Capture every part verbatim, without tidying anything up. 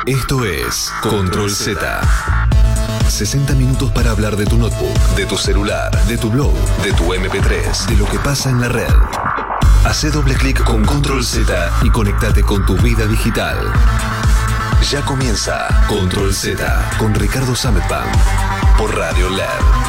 Esto es Control Z. sesenta minutos para hablar de tu notebook, de tu celular, de tu blog, de tu eme pe tres, de lo que pasa en la red. Hacé doble clic con Control Z y conectate con tu vida digital. Ya comienza Control Z con Ricardo Sametban por Radio L E D.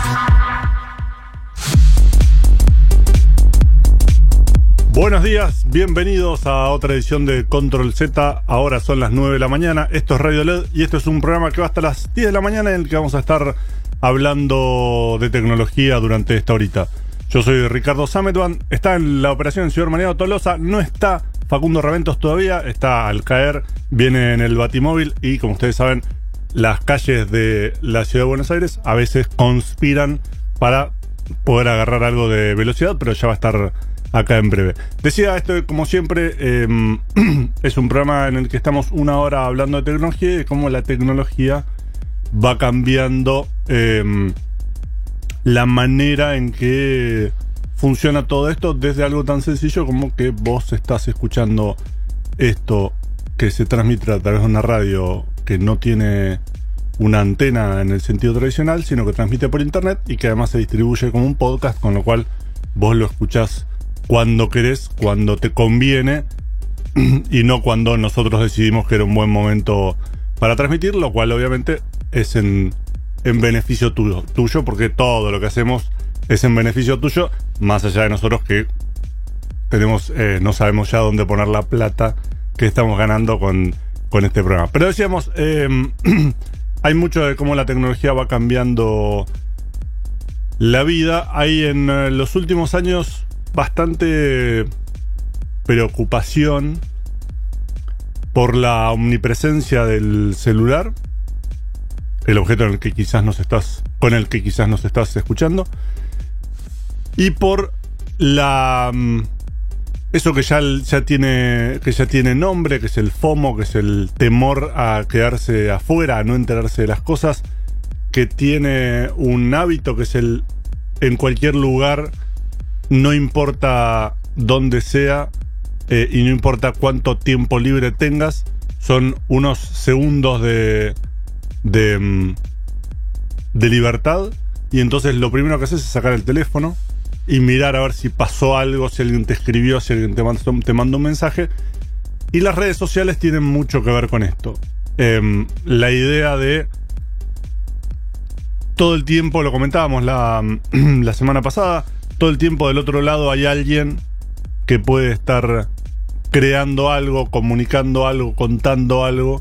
Buenos días, bienvenidos a otra edición de Control Z. Ahora son las nueve de la mañana, esto es Radio L E D y esto es un programa que va hasta las diez de la mañana en el que vamos a estar hablando de tecnología durante esta horita. Yo soy Ricardo Sametban, está en la operación en Ciudad Mariano Tolosa, no está Facundo Raventos todavía, está al caer, viene en el Batimóvil y como ustedes saben, las calles de la Ciudad de Buenos Aires a veces conspiran para poder agarrar algo de velocidad, pero ya va a estar acá en breve. Decía esto, como siempre, eh, es un programa en el que estamos una hora hablando de tecnología y de cómo la tecnología va cambiando eh, la manera en que funciona todo esto, desde algo tan sencillo como que vos estás escuchando esto que se transmite a través de una radio que no tiene una antena en el sentido tradicional, sino que transmite por internet y que además se distribuye como un podcast, con lo cual vos lo escuchás cuando querés, cuando te conviene y no cuando nosotros decidimos que era un buen momento para transmitir, lo cual obviamente es en, en beneficio tuyo, tuyo, porque todo lo que hacemos es en beneficio tuyo, más allá de nosotros que tenemos, eh, no sabemos ya dónde poner la plata que estamos ganando con, con este programa. Pero decíamos, eh, hay mucho de cómo la tecnología va cambiando la vida. Hay en eh, los últimos años bastante preocupación por la omnipresencia del celular, el objeto en el que quizás nos estás, con el que quizás nos estás escuchando, y por la eso que ya, ya tiene que ya tiene nombre, que es el FOMO, que es el temor a quedarse afuera, a no enterarse de las cosas, que tiene un hábito que es el en cualquier lugar, no importa dónde sea eh, y no importa cuánto tiempo libre tengas, son unos segundos de, de, de libertad, y entonces lo primero que haces es sacar el teléfono y mirar a ver si pasó algo, si alguien te escribió, si alguien te mandó, te mandó un mensaje. Y las redes sociales tienen mucho que ver con esto. Eh, la idea de todo el tiempo, lo comentábamos la, la semana pasada, todo el tiempo del otro lado hay alguien que puede estar creando algo, comunicando algo, contando algo.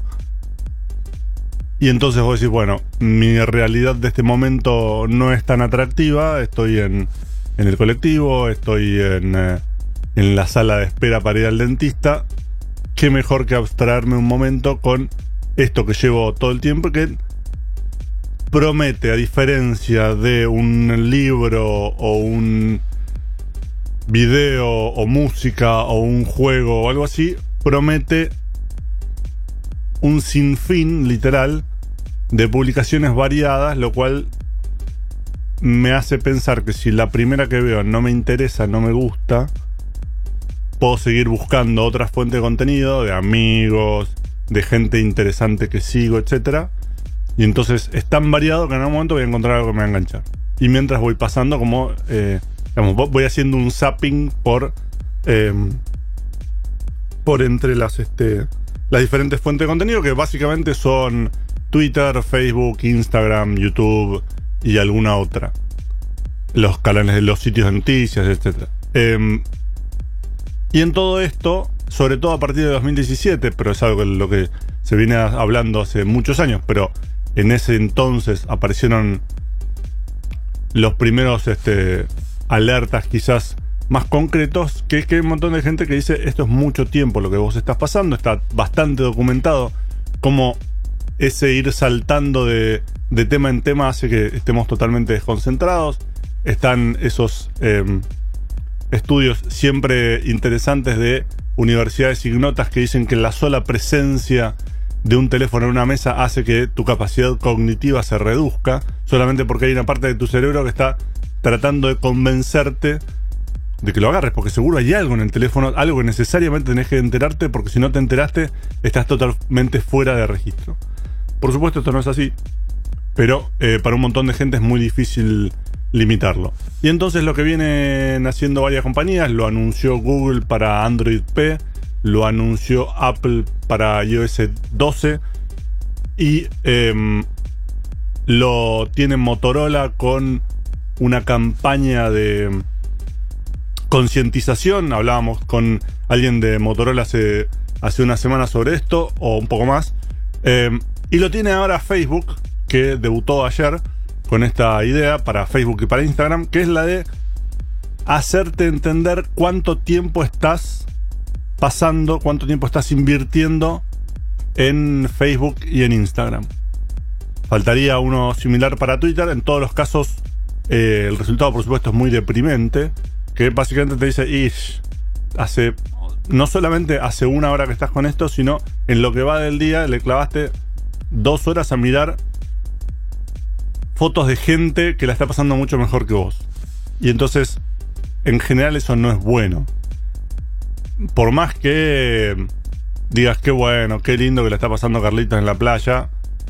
Y entonces vos decís, bueno, mi realidad de este momento no es tan atractiva. Estoy en, en el colectivo, estoy en, eh, en la sala de espera para ir al dentista. Qué mejor que abstraerme un momento con esto que llevo todo el tiempo, que promete, a diferencia de un libro o un video o música o un juego o algo así, promete un sinfín literal de publicaciones variadas, lo cual me hace pensar que si la primera que veo no me interesa, no me gusta, puedo seguir buscando otras fuentes de contenido, de amigos, de gente interesante que sigo, etcétera. Y entonces es tan variado que en algún momento voy a encontrar algo que me va a enganchar. Y mientras voy pasando como, eh, digamos, voy haciendo un zapping por eh, por entre las este las diferentes fuentes de contenido, que básicamente son Twitter, Facebook, Instagram, YouTube y alguna otra. Los canales de los sitios de noticias, etcétera. Eh, y en todo esto, sobre todo a partir de dos mil diecisiete, pero es algo que lo que se viene hablando hace muchos años, pero en ese entonces aparecieron los primeros este, alertas quizás más concretos, que es que hay un montón de gente que dice esto es mucho tiempo lo que vos estás pasando, está bastante documentado, como ese ir saltando de, de tema en tema hace que estemos totalmente desconcentrados. Están esos eh, estudios siempre interesantes de universidades ignotas que dicen que la sola presencia de un teléfono en una mesa hace que tu capacidad cognitiva se reduzca, solamente porque hay una parte de tu cerebro que está tratando de convencerte de que lo agarres, porque seguro hay algo en el teléfono, algo que necesariamente tenés que enterarte, porque si no te enteraste, estás totalmente fuera de registro. Por supuesto, esto no es así, pero eh, para un montón de gente es muy difícil limitarlo. Y entonces lo que vienen haciendo varias compañías, lo anunció Google para Android P, lo anunció Apple para iOS doce y eh, lo tiene Motorola con una campaña de concientización. Hablábamos con alguien de Motorola hace, hace una semana sobre esto, o un poco más. Eh, y lo tiene ahora Facebook, que debutó ayer con esta idea para Facebook y para Instagram, que es la de hacerte entender cuánto tiempo estás pasando, cuánto tiempo estás invirtiendo en Facebook y en Instagram. Faltaría uno similar para Twitter. En todos los casos, eh, el resultado, por supuesto, es muy deprimente, que básicamente te dice, ish, hace, no solamente hace una hora que estás con esto, sino en lo que va del día le clavaste dos horas a mirar fotos de gente que la está pasando mucho mejor que vos. Y entonces, en general, eso no es bueno. Por más que digas qué bueno, qué lindo que la está pasando Carlitos en la playa,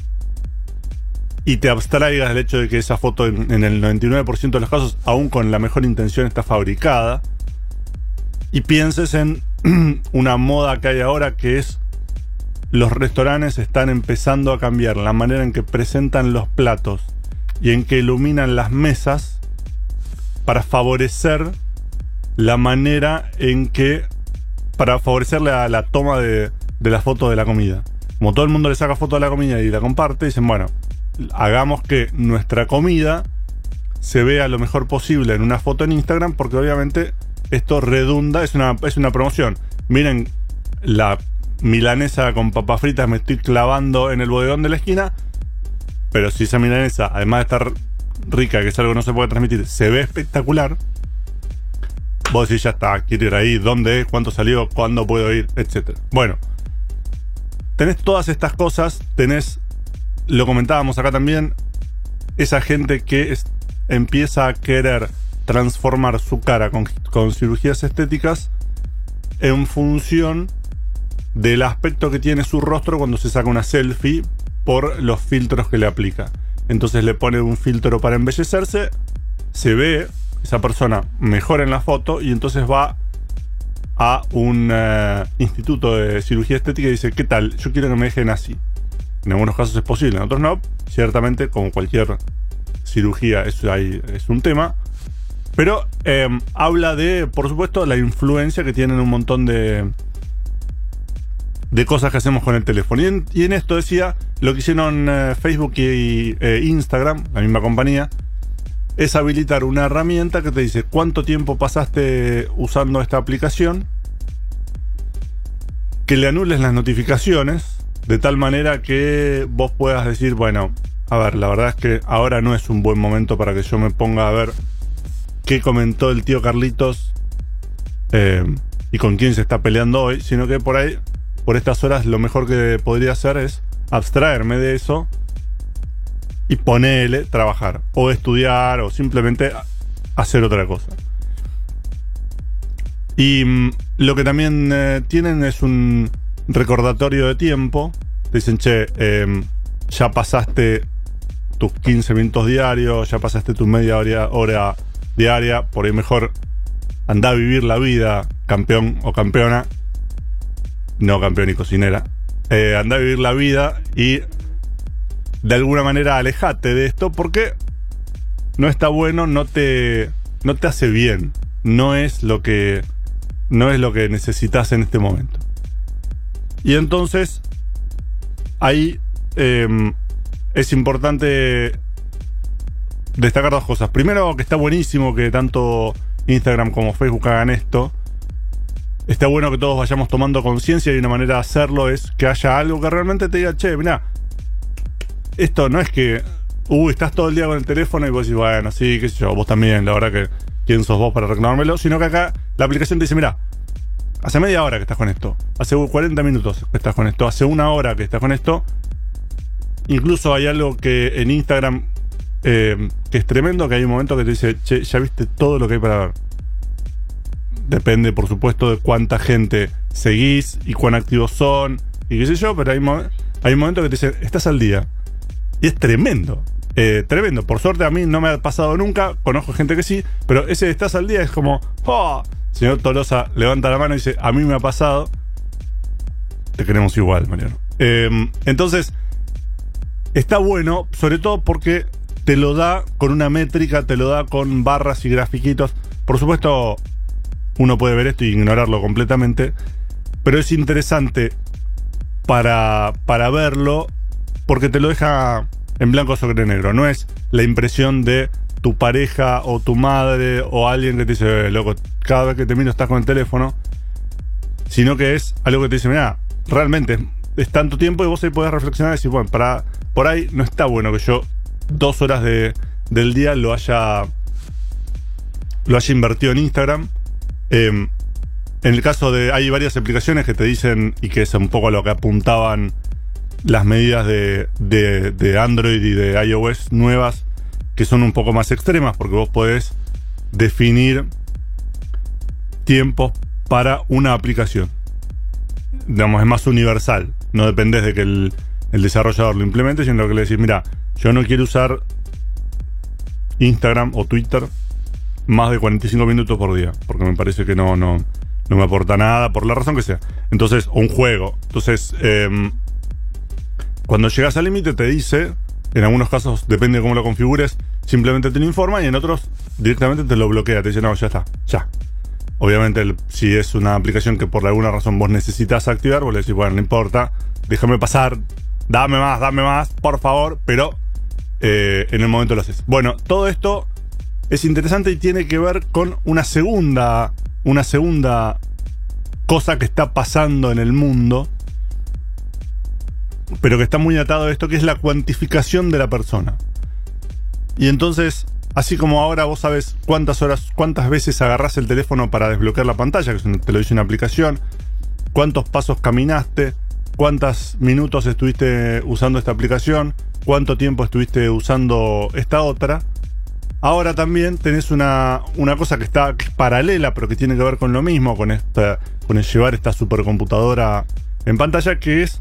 y te abstraigas del hecho de que esa foto en, en el noventa y nueve por ciento de los casos, aún con la mejor intención, está fabricada, y pienses en una moda que hay ahora, que es los restaurantes están empezando a cambiar la manera en que presentan los platos y en que iluminan las mesas para favorecer la manera en que para favorecer la, la toma de, de la foto de la comida. Como todo el mundo le saca foto de la comida y la comparte, dicen, bueno, hagamos que nuestra comida se vea lo mejor posible en una foto en Instagram, porque obviamente esto redunda, es una, es una promoción. Miren la milanesa con papas fritas me estoy clavando en el bodegón de la esquina, pero si esa milanesa, además de estar rica, que es algo que no se puede transmitir, se ve espectacular, vos decís, ya está, quiero ir ahí, dónde es, cuánto salió, cuándo puedo ir, etcétera. Bueno, tenés todas estas cosas, tenés, lo comentábamos acá también, esa gente que es, empieza a querer transformar su cara con, con cirugías estéticas en función del aspecto que tiene su rostro cuando se saca una selfie por los filtros que le aplica. Entonces le pone un filtro para embellecerse, se ve esa persona mejor en la foto y entonces va a un uh, instituto de cirugía estética y dice, ¿qué tal? Yo quiero que me dejen así. En algunos casos es posible, en otros no. Ciertamente, como cualquier cirugía, eso ahí es un tema. Pero eh, habla de, por supuesto, la influencia que tienen un montón de de cosas que hacemos con el teléfono. Y en, y en esto decía, lo que hicieron eh, Facebook y eh, Instagram, la misma compañía, es habilitar una herramienta que te dice cuánto tiempo pasaste usando esta aplicación, que le anules las notificaciones, de tal manera que vos puedas decir, bueno, a ver, la verdad es que ahora no es un buen momento para que yo me ponga a ver qué comentó el tío Carlitos eh, y con quién se está peleando hoy, sino que por ahí, por estas horas, lo mejor que podría hacer es abstraerme de eso y ponerle, trabajar, o estudiar, o simplemente hacer otra cosa. Y mmm, lo que también eh, tienen es un recordatorio de tiempo. Te dicen, che, eh, ya pasaste tus quince minutos diarios, ya pasaste tu media hora, hora diaria, por ahí mejor andá a vivir la vida, campeón o campeona, no campeón y cocinera, eh, andá a vivir la vida y de alguna manera alejate de esto, porque no está bueno, no te, no te hace bien, no es lo que, no es lo que necesitas en este momento. Y entonces ahí eh, es importante destacar dos cosas. Primero, que está buenísimo que tanto Instagram como Facebook hagan esto. Está bueno que todos vayamos tomando conciencia, y una manera de hacerlo es que haya algo que realmente te diga, che, mirá, esto no es que, uy, estás todo el día con el teléfono y vos decís, bueno, sí, qué sé yo, vos también, la verdad que, ¿quién sos vos para reclamármelo? Sino que acá la aplicación te dice, mirá, hace media hora que estás con esto, hace cuarenta minutos que estás con esto, hace una hora que estás con esto. Incluso hay algo que en Instagram eh, que es tremendo, que hay un momento que te dice, che, ya viste todo lo que hay para ver. depende, por supuesto, de cuánta gente seguís y cuán activos son y qué sé yo, pero hay, mo- hay momentos que te dicen, estás al día. Y es tremendo. Eh, tremendo. Por suerte a mí no me ha pasado nunca, conozco gente que sí, pero ese estás al día es como, oh, señor Tolosa levanta la mano y dice, a mí me ha pasado. Te queremos igual, Mariano. Eh, entonces, está bueno, sobre todo porque te lo da con una métrica, te lo da con barras y grafiquitos. Por supuesto, uno puede ver esto y ignorarlo completamente, pero es interesante para, para verlo porque te lo deja en blanco sobre negro. No es la impresión de tu pareja o tu madre o alguien que te dice, eh, loco, cada vez que te miro estás con el teléfono, sino que es algo que te dice, mira, realmente es tanto tiempo y vos ahí podés reflexionar y decir, bueno, para, por ahí no está bueno que yo dos horas de, del día lo haya lo haya invertido en Instagram. Eh, en el caso de, hay varias aplicaciones que te dicen, y que es un poco a lo que apuntaban las medidas de, de, de Android y de iOS nuevas, que son un poco más extremas, porque vos podés definir tiempos para una aplicación. Digamos, es más universal. No dependés de que el, el desarrollador lo implemente, sino que le decís, mira, yo no quiero usar Instagram o Twitter más de cuarenta y cinco minutos por día, porque me parece que no, no, no me aporta nada, por la razón que sea. Entonces, o un juego. Entonces, eh, cuando llegas al límite te dice, en algunos casos, depende de cómo lo configures, simplemente te lo informa, y en otros directamente te lo bloquea, te dice, no, ya está, ya. Obviamente, el, si es una aplicación que por alguna razón vos necesitas activar, vos le decís, bueno, no importa, déjame pasar, dame más, dame más, por favor, pero eh, en el momento lo haces. Bueno, todo esto es interesante y tiene que ver con una segunda, una segunda cosa que está pasando en el mundo, pero que está muy atado a esto, que es la cuantificación de la persona. Y entonces, así como ahora vos sabes cuántas horas, cuántas veces agarrás el teléfono para desbloquear la pantalla, que te lo dice una aplicación, cuántos pasos caminaste, cuántos minutos estuviste usando esta aplicación, cuánto tiempo estuviste usando esta otra. Ahora también tenés una, una cosa que está que es paralela, pero que tiene que ver con lo mismo, con esta, con el llevar esta supercomputadora en pantalla, que es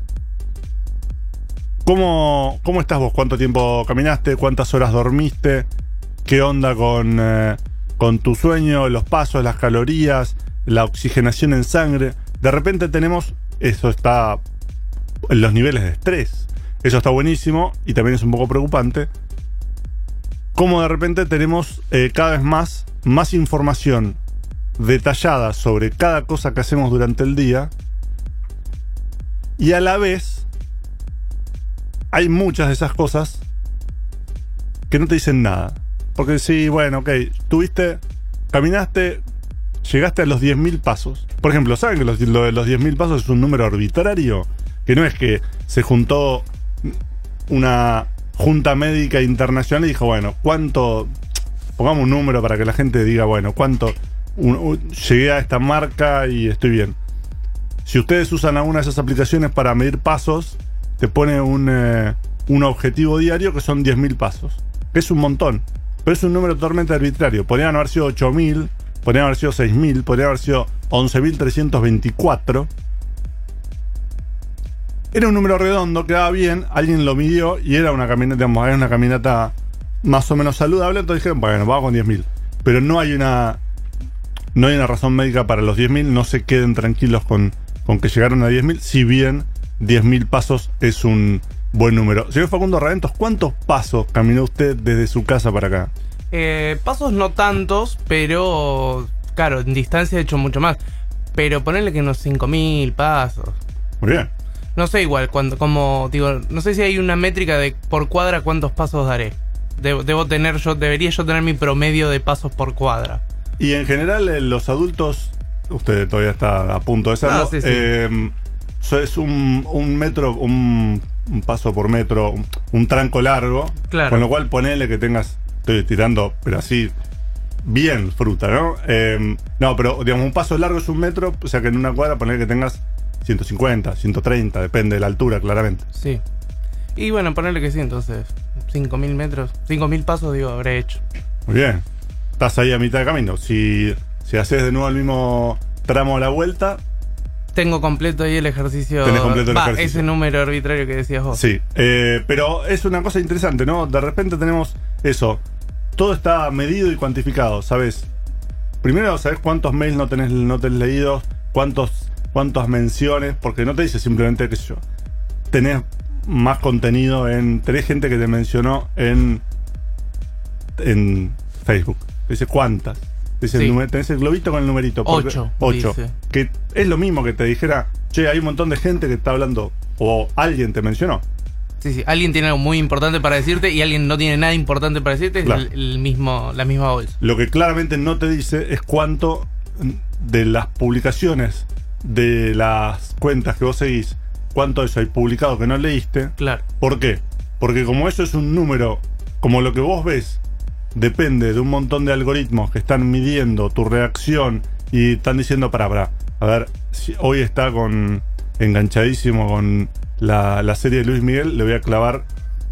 ¿Cómo, ¿Cómo estás vos? ¿Cuánto tiempo caminaste? ¿Cuántas horas dormiste? ¿Qué onda con, eh, con tu sueño? Los pasos, las calorías, la oxigenación en sangre. De repente tenemos, eso está en los niveles de estrés. Eso está buenísimo y también es un poco preocupante. Cómo de repente tenemos eh, cada vez más, más información detallada sobre cada cosa que hacemos durante el día, y a la vez hay muchas de esas cosas que no te dicen nada. Porque sí, bueno, ok, tuviste, caminaste, llegaste a los diez mil pasos. Por ejemplo, ¿saben que los, lo de los diez mil pasos es un número arbitrario? Que no es que se juntó una junta médica internacional y dijo, bueno, ¿cuánto? Pongamos un número para que la gente diga, bueno, ¿cuánto? Un, un, llegué a esta marca y estoy bien. Si ustedes usan alguna de esas aplicaciones para medir pasos, te pone un, eh, un objetivo diario que son diez mil pasos. Que es un montón. Pero es un número totalmente arbitrario. Podrían haber sido ocho mil, podrían haber sido seis mil, podrían haber sido once mil trescientos veinticuatro. Era un número redondo, quedaba bien, alguien lo midió y era una caminata, digamos, era una caminata más o menos saludable. Entonces dijeron, bueno, vamos con diez mil. Pero no hay una no hay una razón médica para los diez mil. No se queden tranquilos con, con que llegaron a diez mil, si bien diez mil pasos es un buen número. Señor Facundo Raventos, ¿cuántos pasos caminó usted desde su casa para acá? Eh, pasos no tantos, pero claro, en distancia he hecho mucho más. Pero ponerle que unos cinco mil pasos. Muy bien. No sé igual, cuando, como digo, no sé si hay una métrica de por cuadra cuántos pasos daré. Debo, debo tener yo, debería yo tener mi promedio de pasos por cuadra. Y en general, eh, los adultos, usted todavía está a punto de serlo. No, sí, sí. Eh, es un, un metro, un, un paso por metro, un, un tranco largo. Claro. Con lo cual ponele que tengas, estoy tirando, pero así, bien fruta, ¿no? Eh, no, pero digamos, un paso largo es un metro, o sea que en una cuadra ponele que tengas ciento cincuenta, ciento treinta, depende de la altura, claramente. Sí. Y bueno, ponerle que sí, entonces, cinco mil metros, cinco mil pasos, digo, habré hecho. Muy bien. Estás ahí a mitad de camino. Si Si haces de nuevo el mismo tramo a la vuelta... Tengo completo ahí el ejercicio. Tenés completo el Va, ejercicio. ese número arbitrario que decías vos. Sí, eh, pero es una cosa interesante, ¿no? De repente tenemos eso. Todo está medido y cuantificado, ¿sabes? Primero, ¿sabes cuántos mails no tenés, no tenés leídos? ¿Cuántos, cuántas menciones? Porque no te dice simplemente, qué sé yo, tenés más contenido en... Tenés gente que te mencionó en, en Facebook. Te dice cuántas. Te dice Sí. el numer- tenés el globito con el numerito. porque- Ocho, Ocho. dice. Que es lo mismo que te dijera, che, hay un montón de gente que está hablando, o alguien te mencionó. Sí, sí. Alguien tiene algo muy importante para decirte y alguien no tiene nada importante para decirte. Es Claro. el, el mismo, la misma bolsa. Lo que claramente no te dice es cuánto de las publicaciones de las cuentas que vos seguís, cuánto de eso hay publicado que no leíste. Claro. ¿Por qué? Porque como eso es un número, como lo que vos ves depende de un montón de algoritmos que están midiendo tu reacción y están diciendo, para, para, a ver, si hoy está con enganchadísimo con la, la serie de Luis Miguel, le voy a clavar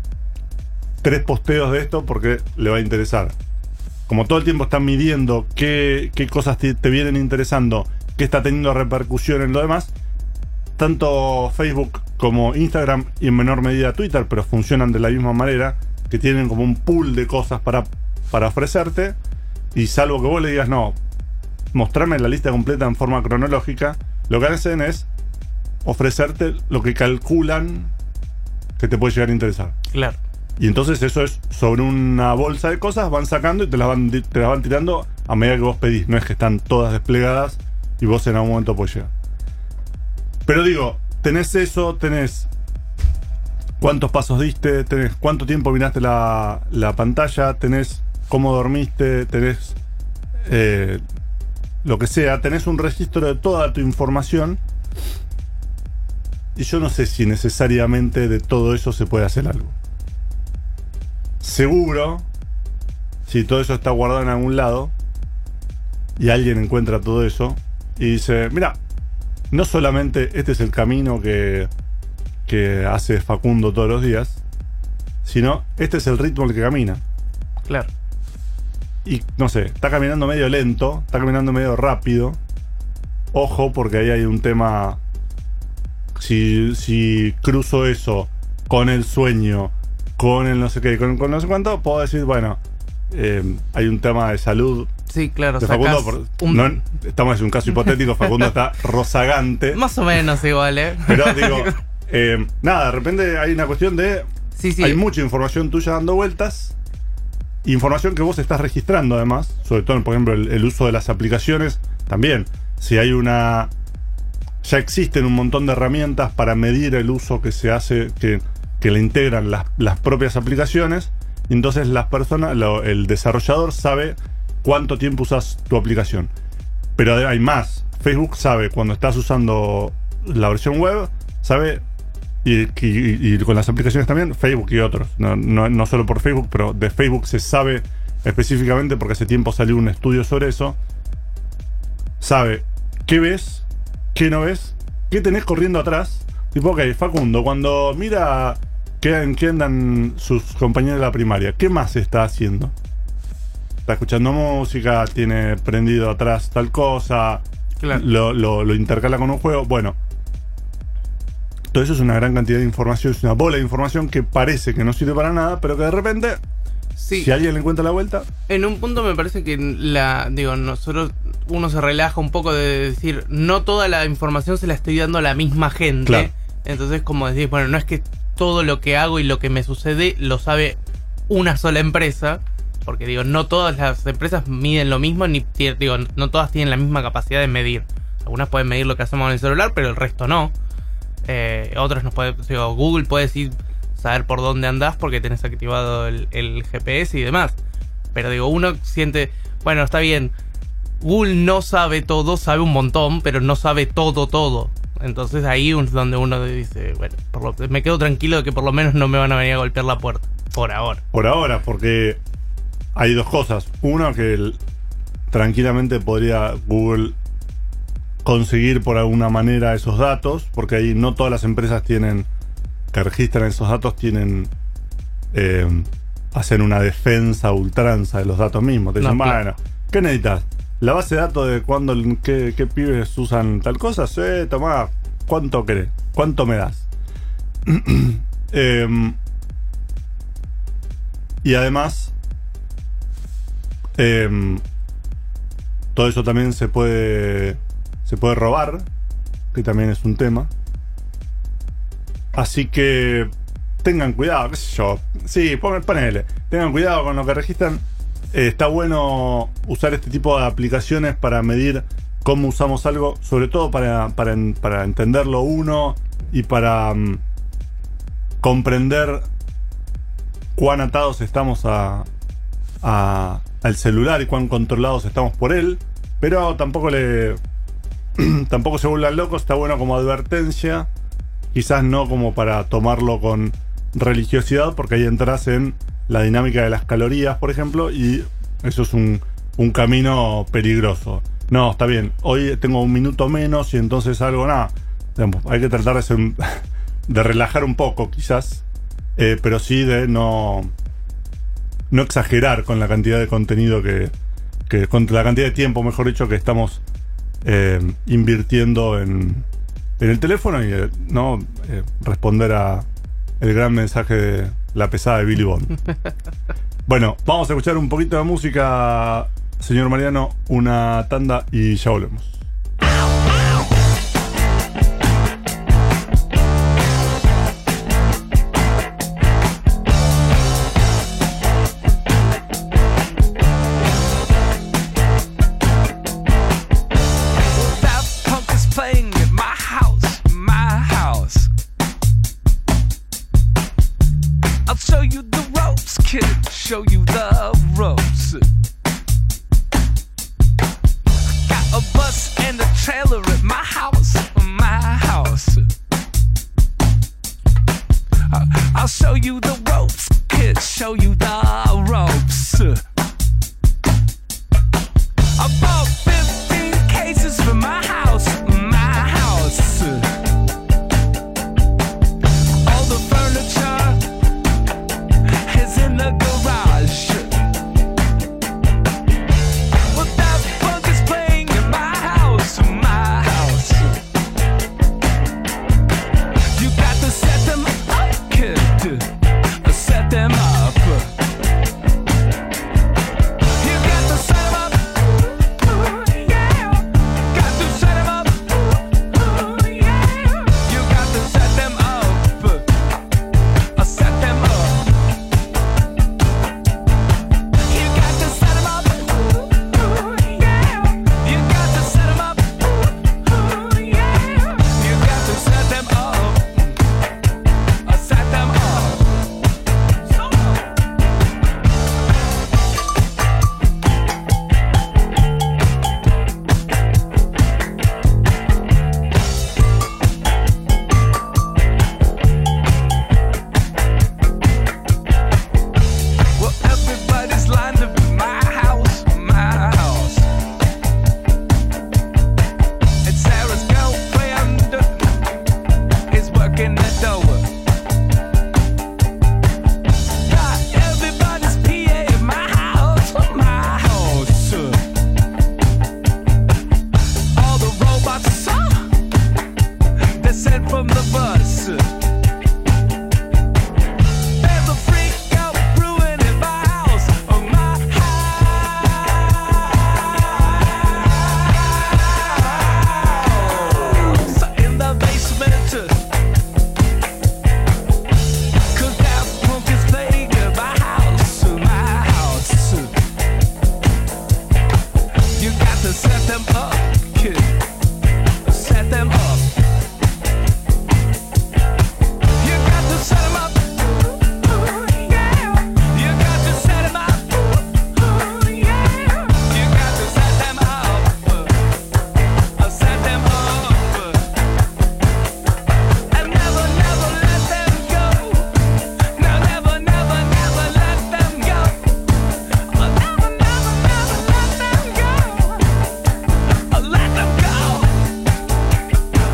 tres posteos de esto porque le va a interesar. Como todo el tiempo están midiendo qué, qué cosas te, te vienen interesando, qué está teniendo repercusión en lo demás, tanto Facebook como Instagram y en menor medida Twitter, pero funcionan de la misma manera, que tienen como un pool de cosas para, para ofrecerte, y salvo que vos le digas, no, mostrarme la lista completa en forma cronológica, lo que hacen es ofrecerte lo que calculan que te puede llegar a interesar. Claro. Y entonces eso es sobre una bolsa de cosas, van sacando y te las van, te las van tirando a medida que vos pedís. No es que están todas desplegadas y vos en algún momento podés llegar. Pero digo, tenés eso, tenés cuántos pasos diste, tenés cuánto tiempo miraste la, la pantalla, tenés cómo dormiste, tenés eh, lo que sea, tenés un registro de toda tu información. Y yo no sé si necesariamente de todo eso se puede hacer algo. Seguro, si todo eso está guardado en algún lado y alguien encuentra todo eso y dice, mira, no solamente este es el camino que, que hace Facundo todos los días, sino este es el ritmo en el que camina. Claro. Y no sé, está caminando medio lento, está caminando medio rápido. Ojo, porque ahí hay un tema. Si, si cruzo eso con el sueño, con el no sé qué, con, con no sé cuánto, puedo decir, bueno, eh, hay un tema de salud Sí, claro. de Facundo. sacás Por, un- no, estamos en un caso hipotético, Facundo está rozagante. Más o menos igual, ¿eh? Pero digo, eh, nada, de repente hay una cuestión de. Sí, sí. Hay mucha información tuya dando vueltas. Información que vos estás registrando además. Sobre todo, por ejemplo, el, el uso de las aplicaciones. También, si hay una... Ya existen un montón de herramientas para medir el uso que se hace, que, que le integran las, las propias aplicaciones. Y entonces las personas, lo- el desarrollador sabe cuánto tiempo usas tu aplicación. Pero hay más. Facebook sabe cuando estás usando la versión web, sabe, y, y- y con las aplicaciones también, Facebook y otros. No, no, no solo por Facebook, pero de Facebook se sabe específicamente, porque hace tiempo salió un estudio sobre eso. Sabe qué ves, qué no ves, qué tenés corriendo atrás. Tipo, ok, Facundo, cuando mira qué, en qué andan sus compañeros de la primaria, ¿qué más está haciendo? Está escuchando música, tiene prendido atrás tal cosa, Claro. lo, lo, lo intercala con un juego. Bueno, todo eso es una gran cantidad de información, es una bola de información que parece que no sirve para nada, pero que de repente, Sí. si alguien le encuentra la vuelta, En un punto me parece que la, digo, nosotros, uno se relaja un poco de decir, no toda la información se la estoy dando a la misma gente. Claro. Entonces, como decir, bueno, no es que todo lo que hago y lo que me sucede lo sabe una sola empresa, porque digo, no todas las empresas miden lo mismo, ni tie- digo, no todas tienen la misma capacidad de medir. Algunas pueden medir lo que hacemos en el celular, pero el resto no. Eh, otros nos puede, digo, Google puede decir, saber por dónde andás porque tenés activado el, el G P S y demás. Pero digo, uno siente, bueno, está bien, Google no sabe todo, sabe un montón, pero no sabe todo, todo. Entonces ahí es donde uno dice, bueno, por lo- me quedo tranquilo de que por lo menos no me van a venir a golpear la puerta. Por ahora. por ahora, porque hay dos cosas. Uno, que el- tranquilamente podría Google conseguir por alguna manera esos datos, porque ahí no todas las empresas tienen que registran esos datos tienen eh, hacen una defensa a ultranza de los datos mismos. Te dicen, No, claro. bueno, ¿qué necesitas? la base de datos de cuándo, qué, qué pibes usan tal cosa, sí, tomá, ¿cuánto querés? ¿Cuánto me das? eh, y además, eh, todo eso también se puede, se puede robar, que también es un tema. Así que tengan cuidado, qué sé yo. Sí, ponele. Tengan cuidado con lo que registran. Eh, está bueno usar este tipo de aplicaciones para medir cómo usamos algo, sobre todo para, para, para entenderlo uno y para um, comprender cuán atados estamos a, a, al celular y cuán controlados estamos por él. Pero tampoco le tampoco se vuelvan locos. Está bueno como advertencia. Quizás no como para tomarlo con religiosidad, porque ahí entras en la dinámica de las calorías, por ejemplo, y eso es un, un camino peligroso. No, está bien, hoy tengo un minuto menos y entonces algo, nada. Digamos, hay que tratar de, ser un, de relajar un poco, quizás, eh, pero sí de no, no exagerar con la cantidad de contenido que, que con la cantidad de tiempo, mejor dicho, que estamos eh, invirtiendo en en el teléfono y no eh, responder a el gran mensaje de la pesada de Billy Bond. Bueno, vamos a escuchar un poquito de música, señor Mariano, una tanda y ya volvemos. Show you the ropes. Got a bus and a trailer at my house, my house. I'll show you the ropes, kid, show you the ropes. I bought fifteen cases for my house, my house. All the furniture is in the garage.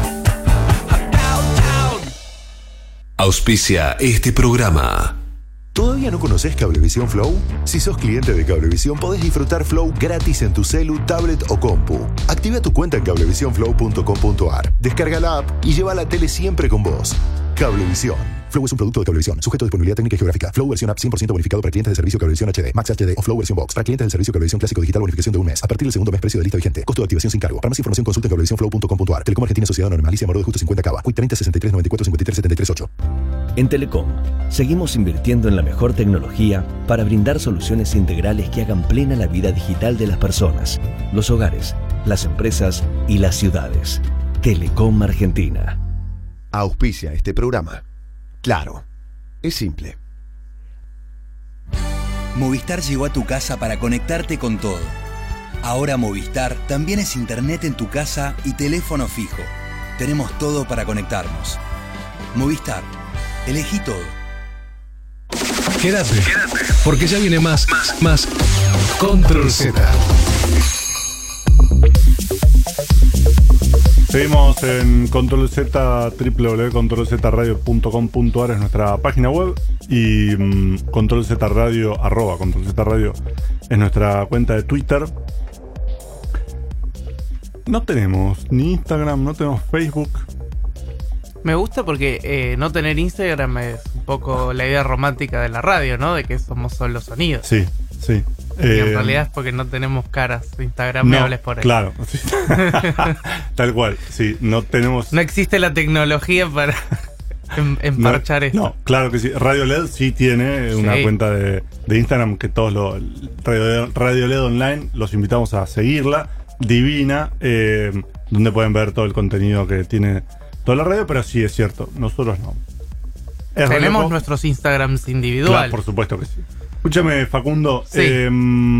Auspicia este programa. ¿Todavía no conocés Cablevisión Flow? Si sos cliente de Cablevisión, podés disfrutar Flow gratis en tu celu, tablet o compu. Activa tu cuenta en cablevision flow punto com punto a r. Descarga la app y lleva la tele siempre con vos. Cablevisión. Flow es un producto de Cablevisión, sujeto a disponibilidad técnica y geográfica. Flow versión app cien por ciento bonificado para clientes de servicio Cablevisión H D, Max H D o Flow versión Box. Para clientes del servicio Cablevisión Clásico Digital, bonificación de un mes. A partir del segundo mes, precio de lista vigente. Costo de activación sin cargo. Para más información, consulta en cablevision flow punto com punto a r. Telecom Argentina Sociedad Anónima. Alicia Moro de Justo cincuenta Cava. Q I treinta sesenta y tres noventa y cuatro cincuenta y tres setenta y tres ocho. En Telecom, seguimos invirtiendo en la mejor tecnología para brindar soluciones integrales que hagan plena la vida digital de las personas, los hogares, las empresas y las ciudades. Telecom Argentina. Auspicia este programa. Claro, es simple. Movistar llegó a tu casa para conectarte con todo. Ahora Movistar también es internet en tu casa y teléfono fijo. Tenemos todo para conectarnos. Movistar, elegí todo. Quédate, Quédate, porque ya viene más, más, más Control Z. Seguimos en Control Z, doble u doble u doble u punto control z radio punto com punto a r es nuestra página web y um, Control Z Radio, arroba Control Z Radio es nuestra cuenta de Twitter. No tenemos ni Instagram, no tenemos Facebook. Me gusta porque eh, no tener Instagram es un poco la idea romántica de la radio, ¿no? De que somos solo sonidos. Sí, sí. Y en Eh, realidad es porque no tenemos caras instagramables no, por ahí. Claro. Sí. Tal cual, sí. No tenemos... No existe la tecnología para em- emparchar no, esto. No, claro que sí. Radio L E D sí tiene una Sí. cuenta de, de Instagram que todos los... Radio, Radio L E D Online, los invitamos a seguirla. Divina, eh, donde pueden ver todo el contenido que tiene toda la radio, pero sí, es cierto, nosotros no. Es re Tenemos loco. nuestros Instagrams individuales. Claro, por supuesto que sí. Escúchame, Facundo. Sí. Eh,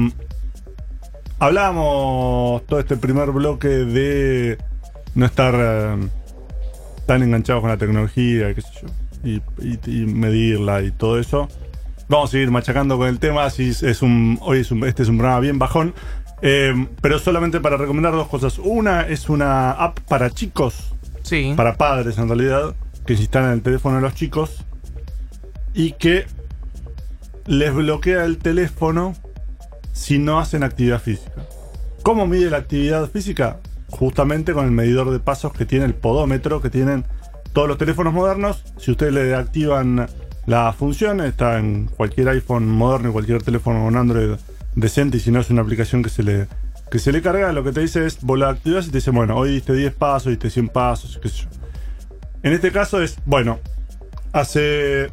hablábamos todo este primer bloque de no estar eh, tan enganchados con la tecnología, qué sé yo, y, y, y medirla y todo eso. Vamos a seguir machacando con el tema. Si es un, hoy es un, este es un programa bien bajón, eh, pero solamente para recomendar dos cosas. Una es una app para chicos, Sí. para padres en realidad, que se instalan en el teléfono de los chicos y que les bloquea el teléfono si no hacen actividad física. ¿Cómo mide la actividad física? Justamente con el medidor de pasos que tiene el podómetro, que tienen todos los teléfonos modernos. Si ustedes le activan la función, está en cualquier iPhone moderno y cualquier teléfono con Android decente, y si no es una aplicación que se le, que se le carga, lo que te dice es, vos la activas y te dice, bueno, hoy diste diez pasos, diste cien pasos, qué sé yo. En este caso es, bueno, hace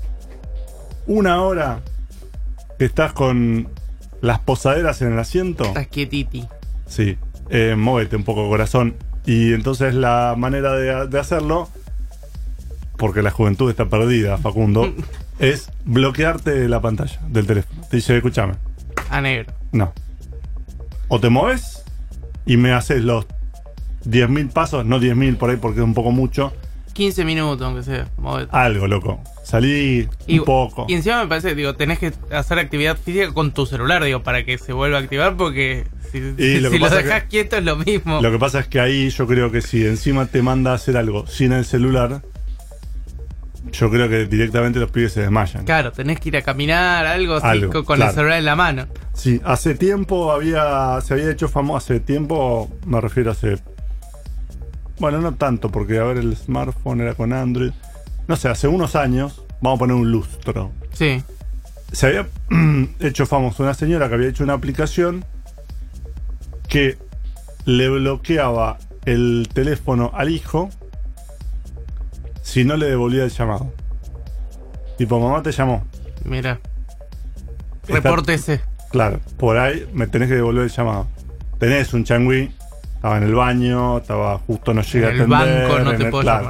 una hora que estás con las posaderas en el asiento. Estás quietiti. Sí, eh, móvete un poco, corazón. Y entonces la manera de, de hacerlo, porque la juventud está perdida, Facundo, es bloquearte la pantalla del teléfono. Te dice, escúchame, A negro. no. O te mueves y me haces los diez mil pasos, no diez mil por ahí porque es un poco mucho. quince minutos, aunque sea. Movete. Algo, loco. Salí Y, un poco. y encima me parece, digo, tenés que hacer actividad física con tu celular, digo, para que se vuelva a activar, porque si, Y lo que si lo pasa dejás que- quieto es lo mismo. Lo que pasa es que ahí yo creo que si encima te manda a hacer algo sin el celular, yo creo que directamente los pibes se desmayan. Claro, tenés que ir a caminar, algo, así, Algo, con, con claro. el celular en la mano. Sí, hace tiempo había se había hecho famoso, hace tiempo, me refiero a hace... Bueno, no tanto, porque a ver, el smartphone era con Android. No sé, hace unos años, vamos a poner un lustro. Sí. Se había hecho famoso una señora que había hecho una aplicación que le bloqueaba el teléfono al hijo si no le devolvía el llamado. Tipo, mamá te llamó. Mira. Está- Repórtese. Claro, por ahí me tenés que devolver el llamado. Tenés un changüí, estaba en el baño, estaba justo no llega En a el atender. banco no en te el- puedo claro. llamar.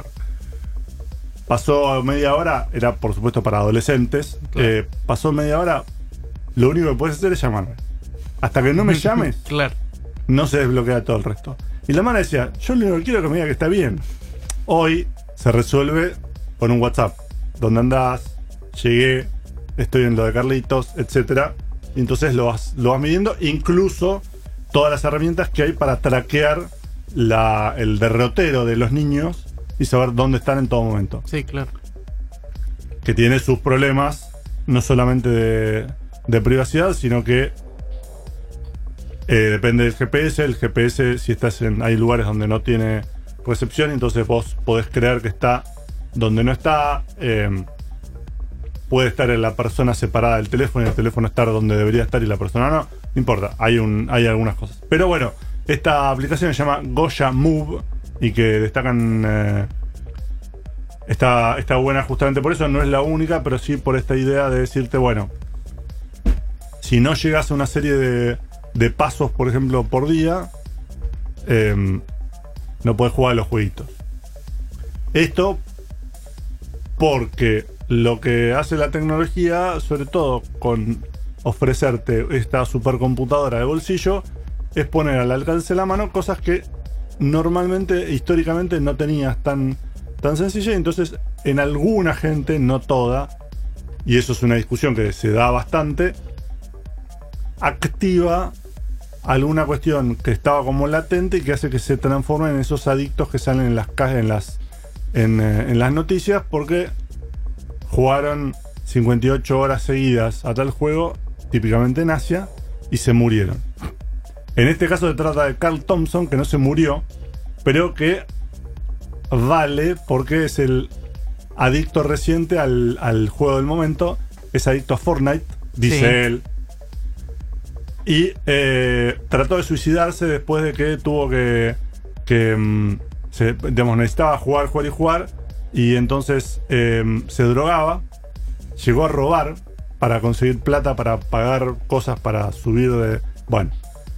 Pasó media hora, era por supuesto para adolescentes. Claro. Eh, pasó media hora, lo único que puedes hacer es llamarme. Hasta que no me llames, Claro. no se desbloquea todo el resto. Y la mano decía, yo lo único que quiero es que me diga que está bien. Hoy se resuelve con un WhatsApp. ¿Dónde andás? Llegué, estoy en lo de Carlitos, etcétera. Y entonces lo vas, lo vas midiendo, incluso todas las herramientas que hay para traquear la, el derrotero de los niños y saber dónde están en todo momento. Sí, claro. Que tiene sus problemas no solamente de, de privacidad, sino que eh, depende del G P S. El G P S, si estás en, hay lugares donde no tiene recepción, entonces vos podés creer que está donde no está. Eh, puede estar en la persona separada del teléfono y el teléfono estar donde debería estar y la persona no. No importa, hay, un, hay algunas cosas. Pero bueno, esta aplicación se llama Goya Move y que destacan... Eh, está, está buena justamente por eso. No es la única, pero sí por esta idea de decirte, bueno, si no llegas a una serie de, de pasos, por ejemplo, por día, eh, no podés jugar a los jueguitos. Esto porque lo que hace la tecnología, sobre todo con ofrecerte esta supercomputadora de bolsillo, es poner al alcance de la mano cosas que normalmente, históricamente, no tenías tan, tan sencilla. Y entonces, en alguna gente, no toda, y eso es una discusión que se da bastante, activa alguna cuestión que estaba como latente y que hace que se transformen en esos adictos que salen en las en las en, eh, en las noticias porque jugaron cincuenta y ocho horas seguidas a tal juego, típicamente en Asia, y se murieron. En este caso se trata de Carl Thompson, que no se murió, pero que vale porque es el adicto reciente al, al juego del momento. Es adicto a Fortnite, dice sí. él. Y eh, trató de suicidarse después de que tuvo que... que um, se, digamos, necesitaba jugar, jugar y jugar. Y entonces eh, se drogaba. Llegó a robar para conseguir plata, para pagar cosas, para subir de... Bueno.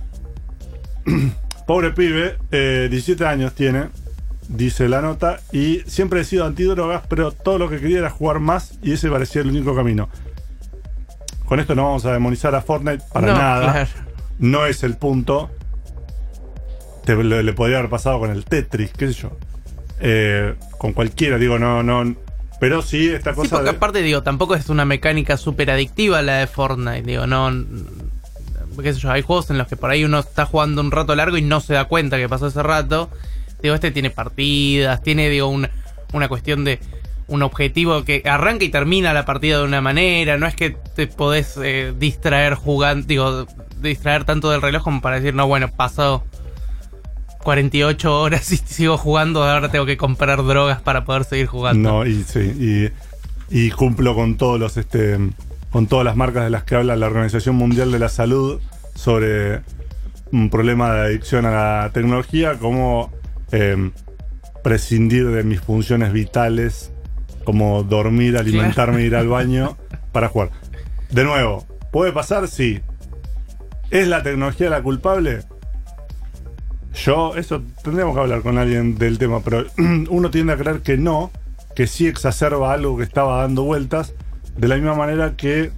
Pobre pibe, eh, diecisiete años tiene, dice la nota, y siempre he sido antidrogas, pero todo lo que quería era jugar más y ese parecía el único camino. Con esto no vamos a demonizar a Fortnite para no, nada. Claro. No es el punto. Te, le, le podría haber pasado con el Tetris, qué sé yo. Eh, con cualquiera, digo, no, no. Pero sí, esta cosa. Sí, porque de... aparte, digo, tampoco es una mecánica súper adictiva la de Fortnite, digo, no. Qué sé yo, hay juegos en los que por ahí uno está jugando un rato largo y no se da cuenta que pasó ese rato. Digo, este tiene partidas, tiene, digo, una, una cuestión de un objetivo que arranca y termina la partida de una manera. No es que te podés eh, distraer jugando, digo, distraer tanto del reloj como para decir, no, bueno, pasó cuarenta y ocho horas y sigo jugando, ahora tengo que comprar drogas para poder seguir jugando. No, y sí, y, y cumplo con todos los, este, con todas las marcas de las que habla la Organización Mundial de la Salud sobre un problema de adicción a la tecnología, como eh, prescindir de mis funciones vitales, como dormir, alimentarme, ir al baño para jugar. De nuevo, ¿puede pasar? Sí. ¿Es la tecnología la culpable? Yo, eso tendríamos que hablar con alguien del tema, pero uno tiende a creer que no, que sí exacerba algo que estaba dando vueltas, de la misma manera que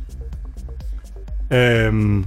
eh,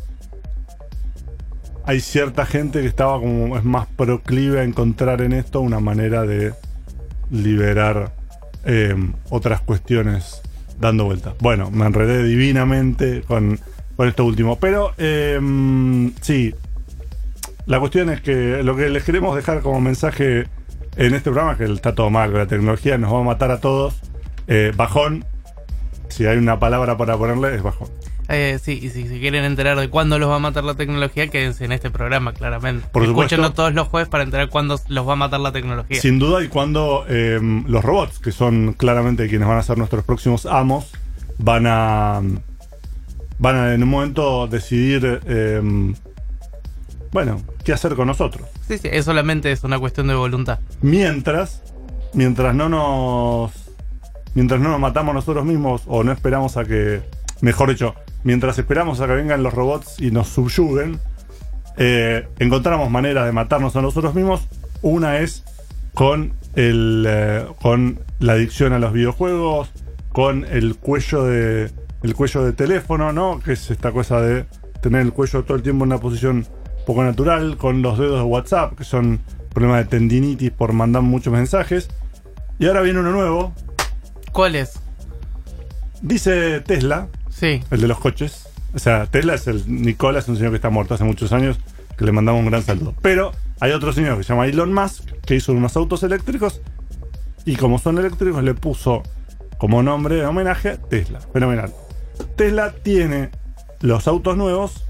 hay cierta gente que estaba como es más proclive a encontrar en esto una manera de liberar eh, otras cuestiones dando vueltas. Bueno, me enredé divinamente con, con esto último, pero eh, sí. La cuestión es que lo que les queremos dejar como mensaje en este programa es que está todo mal con la tecnología, nos va a matar a todos. Eh, bajón, si hay una palabra para ponerle, es bajón. Eh, sí, y si se quieren enterar de cuándo los va a matar la tecnología, quédense en este programa, claramente. Por supuesto. Escúchenlo todos los jueves para enterar cuándo los va a matar la tecnología. Sin duda, y cuándo eh, los robots, que son claramente quienes van a ser nuestros próximos amos, van a, van a en un momento decidir... Eh, bueno, ¿qué hacer con nosotros? Sí, sí, es solamente es una cuestión de voluntad. Mientras, mientras no nos, mientras no nos matamos nosotros mismos o no esperamos a que, mejor dicho, mientras esperamos a que vengan los robots y nos subyuguen, eh, encontramos maneras de matarnos a nosotros mismos. Una es con el, eh, con la adicción a los videojuegos, con el cuello de, el cuello de teléfono, ¿no? Que es esta cosa de tener el cuello todo el tiempo en una posición poco natural, con los dedos de WhatsApp, que son problemas de tendinitis por mandar muchos mensajes. Y ahora viene uno nuevo. ¿Cuál es? Dice Tesla, sí, el de los coches. O sea, Tesla es el Nikola, es un señor que está muerto hace muchos años, que le mandamos un gran saludo. Pero hay otro señor que se llama Elon Musk, que hizo unos autos eléctricos, y como son eléctricos le puso como nombre de homenaje Tesla. Fenomenal. Tesla tiene los autos nuevos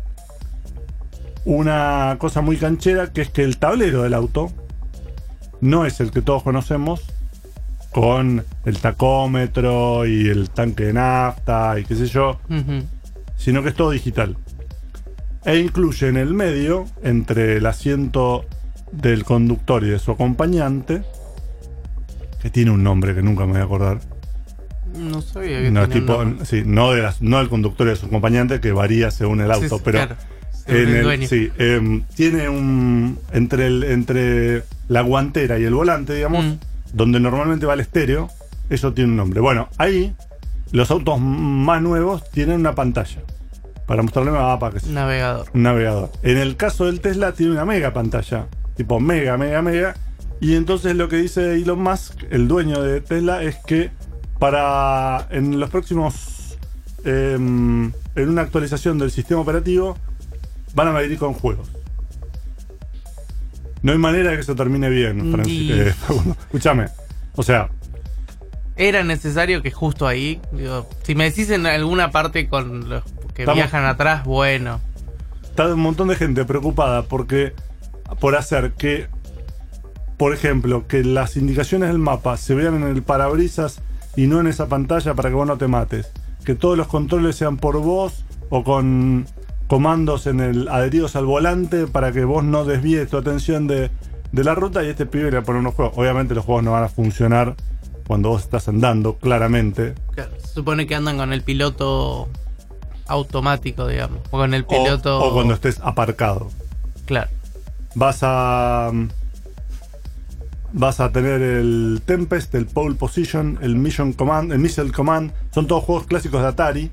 una cosa muy canchera, que es que el tablero del auto no es el que todos conocemos, con el tacómetro y el tanque de nafta y qué sé yo, Ujú. sino que es todo digital. E incluye en el medio, entre el asiento del conductor y de su acompañante, que tiene un nombre que nunca me voy a acordar. No sabía que No, es tenía un tipo, nombre. sí, no, de las, no del conductor y de su acompañante, que varía según el auto, Sí, pero claro, según en el el- dueño. sí, em, tiene un entre el, entre la guantera y el volante, digamos, Mm. donde normalmente va el estéreo, eso tiene un nombre. Bueno, ahí los autos más nuevos tienen una pantalla para mostrarle una mapa, que es Navegador. un navegador. En el caso del Tesla tiene una mega pantalla, tipo mega, mega, mega. Y entonces lo que dice Elon Musk, el dueño de Tesla, es que para en los próximos, eh, en una actualización del sistema operativo, van a venir con juegos. No hay manera de que eso termine bien, Francis. Y- Eh, Facundo. Escúchame. O sea, Era necesario que justo ahí, digo, si me decís en alguna parte con los que Estamos- viajan atrás, bueno. está un montón de gente preocupada porque por hacer que, por ejemplo, que las indicaciones del mapa se vean en el parabrisas y no en esa pantalla para que vos no te mates. Que todos los controles sean por voz o con comandos en el adheridos al volante para que vos no desvíes tu atención de, de la ruta, y este pibe le pone unos juegos. Obviamente los juegos no van a funcionar cuando vos estás andando, claramente. Claro, se supone que andan con el piloto automático, digamos. O con el O, piloto. o cuando estés aparcado. Claro. Vas a vas a tener el Tempest, el Pole Position, el Mission Command, el Missile Command. Son todos juegos clásicos de Atari.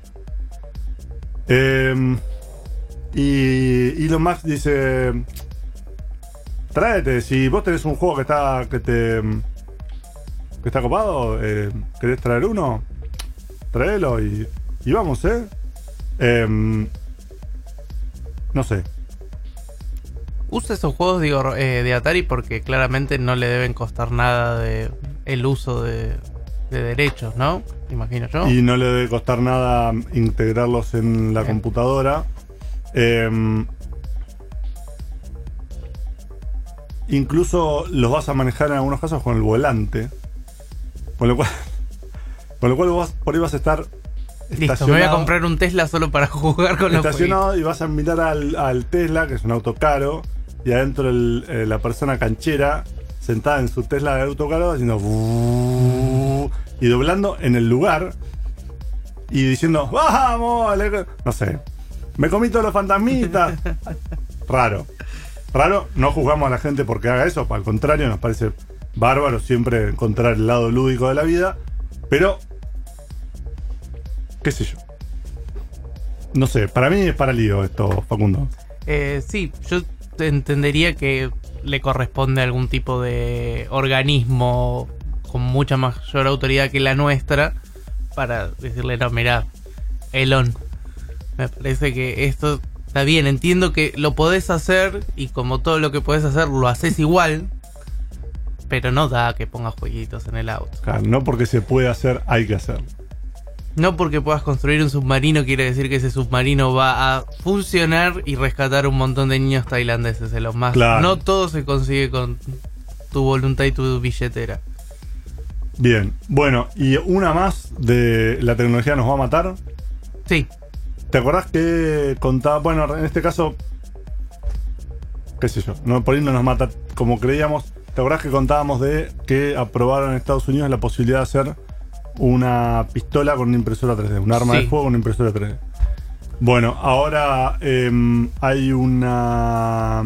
Eh, y Elon Musk dice: tráete, si vos tenés un juego que está que te que está copado, eh, ¿querés traer uno? Tráelo y, y vamos, ¿eh? Eh, no sé. Usa esos juegos, digo, eh, de Atari porque claramente no le deben costar nada de el uso de, de derechos, ¿no? Imagino yo. Y no le debe costar nada integrarlos en la Bien. computadora. Eh, incluso los vas a manejar en algunos casos con el volante. Con lo cual, con lo cual vos por ahí vas a estar Listo, me voy a comprar un Tesla solo para jugar con los jueguitos. estacionado y vas a mirar al, al Tesla, que es un auto caro, y adentro el, eh, la persona canchera sentada en su Tesla de auto caro haciendo "Buuu", y doblando en el lugar y diciendo ¡vamos! le-". No sé, me comí todos los fantasmitas. Raro, raro. No juzgamos a la gente porque haga eso, al contrario, nos parece bárbaro siempre encontrar el lado lúdico de la vida, pero qué sé yo. No sé, para mí es para lío esto, Facundo. Eh, sí, yo entendería que le corresponde a algún tipo de organismo con mucha mayor autoridad que la nuestra para decirle, no, mirá, Elon, me parece que esto está bien, entiendo que lo podés hacer y como todo lo que podés hacer lo haces igual, pero no da que pongas jueguitos en el auto. Claro, no porque se puede hacer, hay que hacerlo. No porque puedas construir un submarino quiere decir que ese submarino va a funcionar y rescatar un montón de niños tailandeses, de los más. Claro. No todo se consigue con tu voluntad y tu billetera. Bien, bueno, y una más de la tecnología nos va a matar. Sí, ¿Te acordás que contaba, bueno, en este caso, qué sé yo, no, por ahí no nos mata como creíamos? ¿Te acordás que contábamos de que aprobaron en Estados Unidos la posibilidad de hacer una pistola con una impresora tres D, un arma Sí. de fuego con una impresora tres D? Bueno, ahora eh, hay una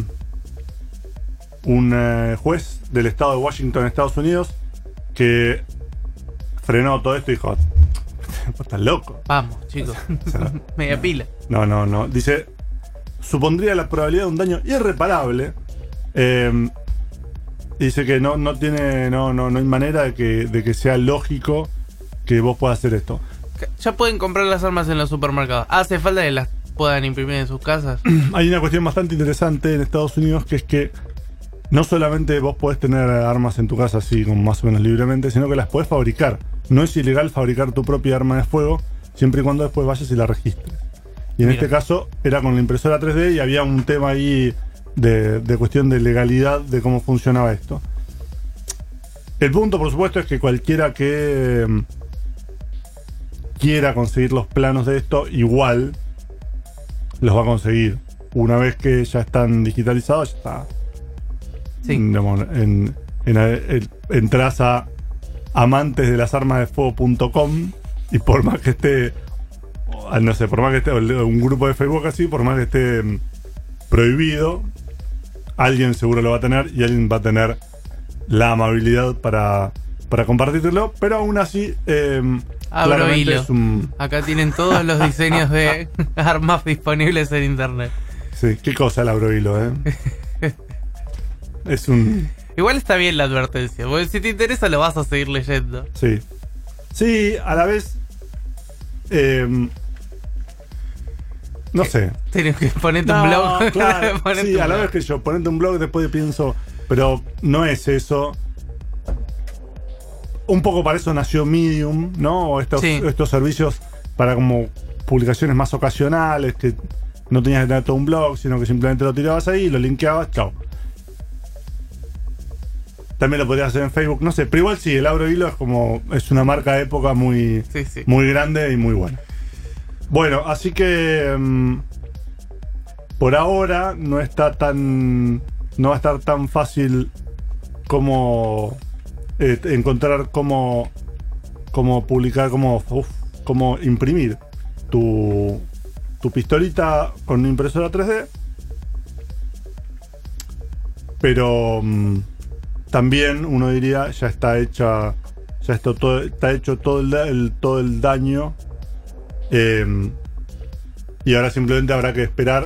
un eh, juez del estado de Washington, Estados Unidos, que frenó todo esto y dijo: estás loco. vamos, chicos. Media pila. No, no, no. Dice, supondría la probabilidad de un daño irreparable. Eh, dice que no, no tiene, no, no, no hay manera de que, de que sea lógico que vos puedas hacer esto. Ya pueden comprar las armas en los supermercados. Hace falta que las puedan imprimir en sus casas. Hay una cuestión bastante interesante en Estados Unidos, que es que no solamente vos podés tener armas en tu casa así como más o menos libremente, sino que las podés fabricar. No es ilegal fabricar tu propia arma de fuego, siempre y cuando después vayas y la registres. Y en Mira. este caso era con la impresora tres D y había un tema ahí de, de cuestión de legalidad de cómo funcionaba esto. El punto, por supuesto, es que cualquiera que eh, quiera conseguir los planos de esto, igual los va a conseguir. Una vez que ya están digitalizados, ya está. Sí. Digamos, en, en, en, entras a amantes de las armas de fuego punto com y por más que esté, no sé, por más que esté un grupo de Facebook así, por más que esté mm, prohibido, alguien seguro lo va a tener y alguien va a tener la amabilidad para, para compartirlo, pero aún así eh, Abro hilo. es un... Acá tienen todos los diseños de armas disponibles en internet. Sí, qué cosa el abro hilo, ¿eh? Es un... Igual está bien la advertencia, porque si te interesa lo vas a seguir leyendo. Sí. Sí, a la vez... Eh, no sé. Tienes que ponerte No, un blog. claro, Ponete sí, un a la blog. vez que yo, ponete un blog, después pienso, pero no es eso. Un poco para eso nació Medium, ¿no? O estos, Sí. estos servicios para como publicaciones más ocasionales, que no tenías que tener todo un blog, sino que simplemente lo tirabas ahí, lo linkeabas, chao. También lo podrías hacer en Facebook, no sé, pero igual sí, el Abro Hilo es como, es una marca de época muy, Sí, sí. muy grande y muy buena. Bueno, así que um, por ahora no está tan, no va a estar tan fácil como eh, encontrar cómo, cómo publicar, cómo, uf, cómo imprimir tu, tu pistolita con una impresora tres D. Pero um, también uno diría, ya está hecha, ya está, todo, está hecho todo el, el, todo el daño. Eh, y ahora simplemente habrá que esperar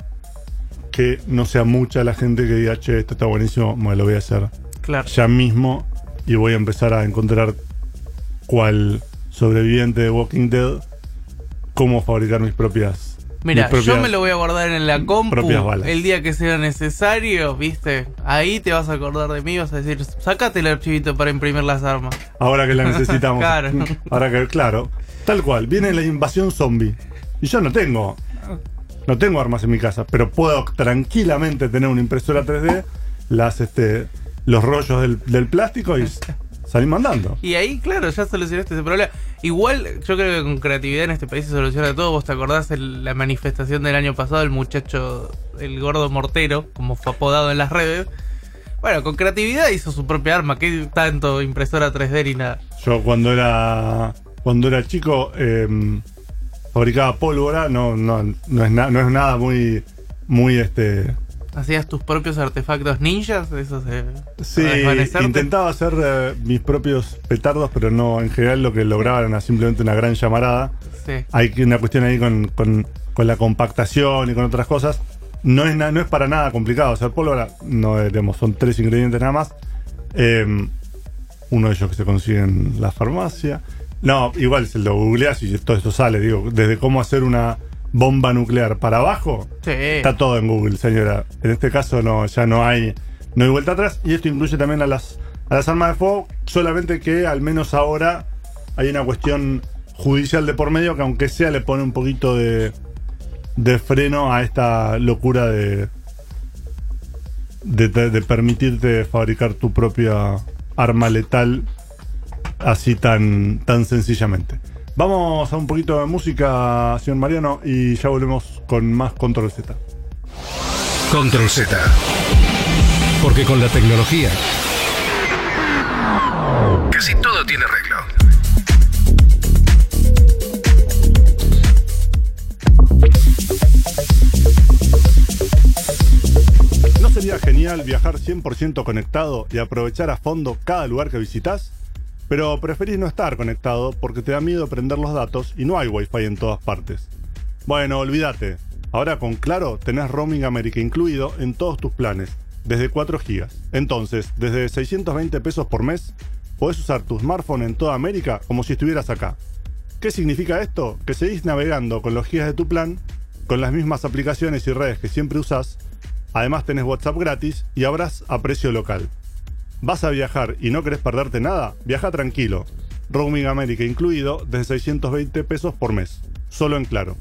que no sea mucha la gente que diga, che, esto está buenísimo, me lo voy a hacer Claro. ya mismo y voy a empezar a encontrar cual sobreviviente de Walking Dead cómo fabricar mis propias Mira, mis propias- yo me lo voy a guardar en la compu propias balas. el día que sea necesario, ¿viste? Ahí te vas a acordar de mí, vas a decir, sácate el archivito para imprimir las armas. ahora que la necesitamos. Claro. Ahora que, claro, tal cual, viene la invasión zombie y yo no tengo no tengo armas en mi casa, pero puedo tranquilamente tener una impresora tres D, las este los rollos del, del plástico y salir mandando. Y ahí, claro, ya solucionaste ese problema. Igual, yo creo que con creatividad en este país se soluciona todo. ¿Vos te acordás el- la manifestación del año pasado? El muchacho, el gordo mortero, como fue apodado en las redes. Bueno, con creatividad hizo su propia arma. ¿Qué tanto impresora tres D ni nada? Yo cuando era cuando era chico eh, fabricaba pólvora, no no no es na- no es nada muy muy este ¿Hacías tus propios artefactos ninjas? Esos de sí, para desvanecerte. intentaba hacer eh, mis propios petardos, pero no, en general lo que lograba era simplemente una gran llamarada. Sí. Hay que- una cuestión ahí con, con, con la compactación y con otras cosas. No es, na- no es para nada complicado hacer pólvora. No, eh, digamos, son tres ingredientes nada más. Eh, uno de ellos que se consigue en la farmacia. No, igual se lo googleás y todo esto sale. Digo, desde cómo hacer una bomba nuclear para abajo, Sí. está todo en Google, señora. En este caso no, ya no hay, no hay vuelta atrás. Y esto incluye también a las, a las armas de fuego. Solamente que al menos ahora hay una cuestión judicial de por medio que aunque sea le pone un poquito de, de freno a esta locura de, de, de- de permitirte fabricar tu propia arma letal así tan, tan sencillamente. Vamos a un poquito de música, señor Mariano, y ya volvemos con más Control Z. Control Z. Porque con la tecnología casi todo tiene arreglo. ¿No sería genial viajar cien por ciento conectado y aprovechar a fondo cada lugar que visitas? Pero preferís no estar conectado porque te da miedo prender los datos y no hay wifi en todas partes. Bueno, olvídate. Ahora con Claro tenés roaming América incluido en todos tus planes, desde cuatro gigas. Entonces, desde seiscientos veinte pesos por mes, podés usar tu smartphone en toda América como si estuvieras acá. ¿Qué significa esto? Que seguís navegando con los gigas de tu plan, con las mismas aplicaciones y redes que siempre usás. Además tenés WhatsApp gratis y habrás a precio local. ¿Vas a viajar y no querés perderte nada? Viaja tranquilo. roaming América incluido, desde seiscientos veinte pesos por mes. Solo en Claro.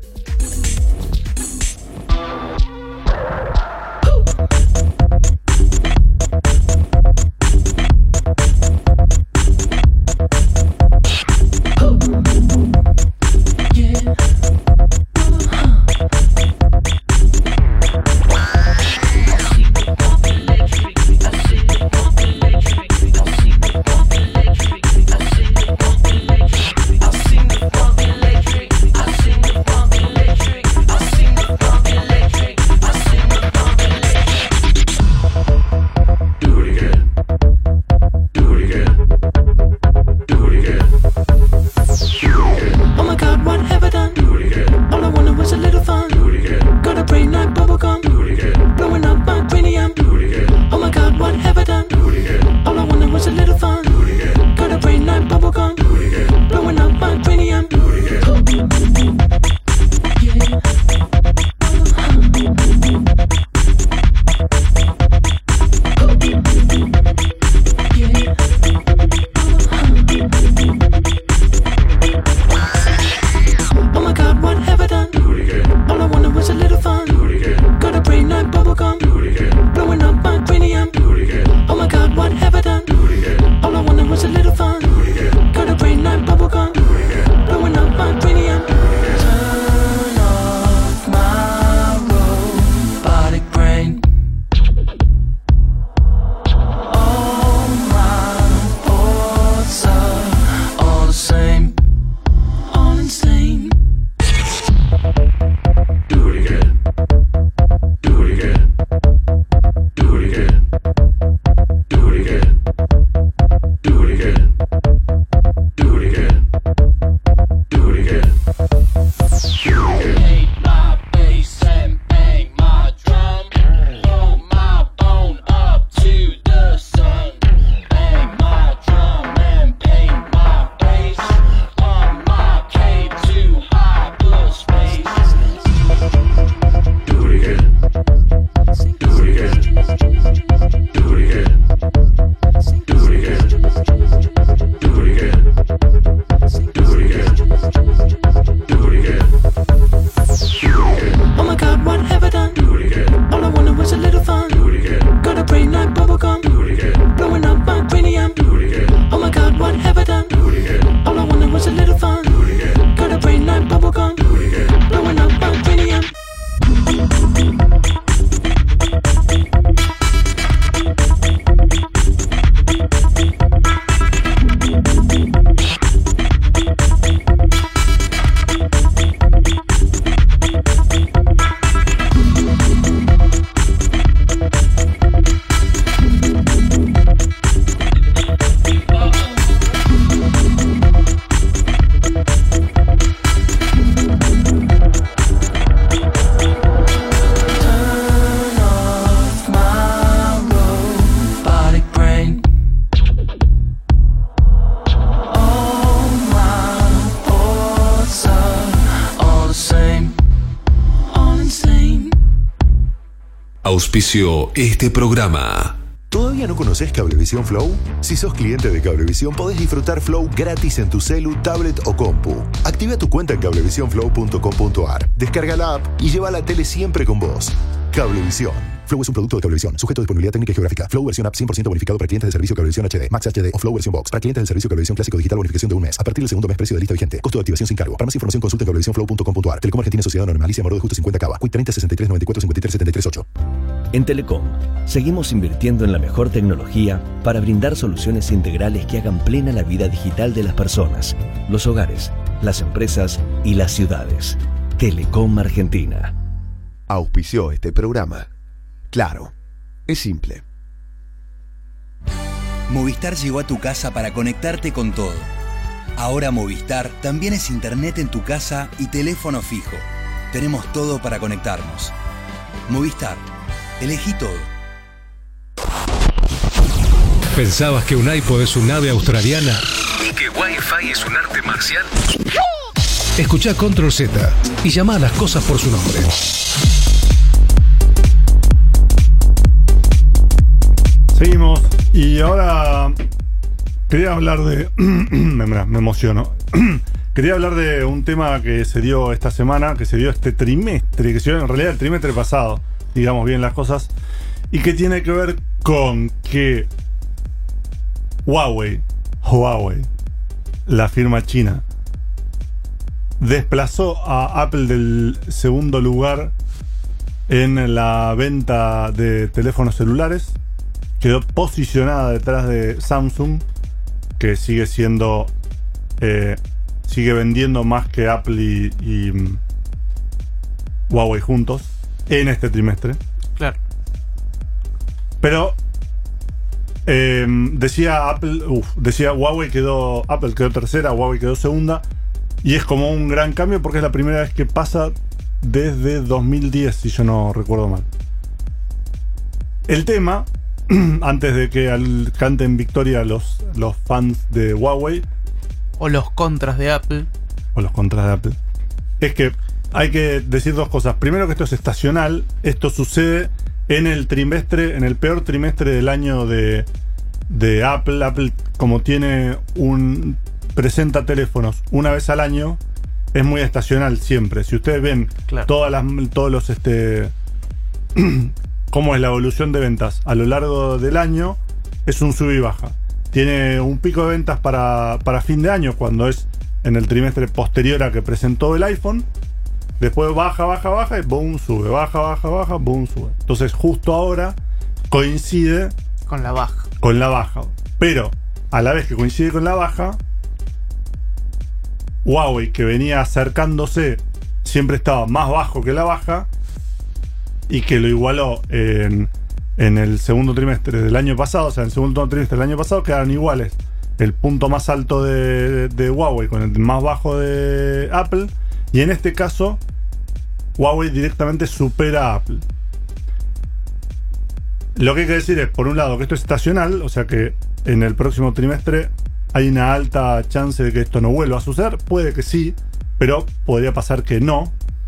Auspició este programa. ¿Todavía no conoces Cablevisión Flow? Si sos cliente de Cablevisión, podés disfrutar Flow gratis en tu celu, tablet o compu. Activa tu cuenta en cablevisión flow punto com punto a r. Descarga la app y lleva la tele siempre con vos. Cablevisión. Flow es un producto de Cablevisión, sujeto a disponibilidad técnica y geográfica. Flow versión app cien por ciento bonificado para clientes del servicio Cablevisión H D, Max H D o Flow versión Box. Para clientes del servicio Cablevisión Clásico Digital, bonificación de un mes. A partir del segundo mes, precio de lista vigente. Costo de activación sin cargo. Para más información, consulta en cablevisión flow punto com punto a r. Telecom Argentina Sociedad Anónima, Alicia Moró de Justo cincuenta Cava. Q I treinta sesenta y tres noventa y cuatro cincuenta y tres setenta y tres ocho. En Telecom, seguimos invirtiendo en la mejor tecnología para brindar soluciones integrales que hagan plena la vida digital de las personas, los hogares, las empresas y las ciudades. Telecom Argentina. Auspició este programa. Claro, es simple. Movistar llegó a tu casa para conectarte con todo. Ahora Movistar también es internet en tu casa y teléfono fijo. Tenemos todo para conectarnos. Movistar. Elegí todo. ¿Pensabas que un iPod es un ave australiana? ¿Y que Wi-Fi es un arte marcial? Escuchá Control Z y llama a las cosas por su nombre. Seguimos. Y ahora Quería hablar de... me, me emociono. Quería hablar de un tema que se dio esta semana, que se dio este trimestre, que se dio en realidad el trimestre pasado, digamos bien las cosas, y que tiene que ver con que Huawei, Huawei, la firma china, desplazó a Apple del segundo lugar en la venta de teléfonos celulares, quedó posicionada detrás de Samsung, que sigue siendo eh, sigue vendiendo más que Apple y, y um, Huawei juntos en este trimestre. Claro. Pero eh, decía Apple, uf, decía Huawei quedó, Apple quedó tercera, Huawei quedó segunda, y es como un gran cambio porque es la primera vez que pasa desde dos mil diez, si yo no recuerdo mal. El tema, antes de que al, canten victoria los, los fans de Huawei o los contras de Apple o los contras de Apple, es que hay que decir dos cosas. Primero, que esto es estacional. Esto sucede en el trimestre, en el peor trimestre del año de, de Apple. Apple, como tiene un presenta teléfonos una vez al año, es muy estacional siempre. Si ustedes ven claro. todas las todos los este cómo es la evolución de ventas a lo largo del año, es un sub y baja. Tiene un pico de ventas para, para fin de año, cuando es en el trimestre posterior a que presentó el iPhone. Después baja, baja, baja y boom, sube. Baja, baja, baja, boom, sube. Entonces justo ahora coincide con la baja. Con la baja. Pero a la vez que coincide con la baja, Huawei, que venía acercándose, siempre estaba más bajo que la baja, y que lo igualó en, en el segundo trimestre del año pasado. O sea, en el segundo trimestre del año pasado quedaron iguales el punto más alto de, de, de Huawei con el más bajo de Apple, y en este caso Huawei directamente supera a Apple. Lo que hay que decir es, por un lado, que esto es estacional, o sea que en el próximo trimestre hay una alta chance de que esto no vuelva a suceder. Puede que sí, pero podría pasar que no.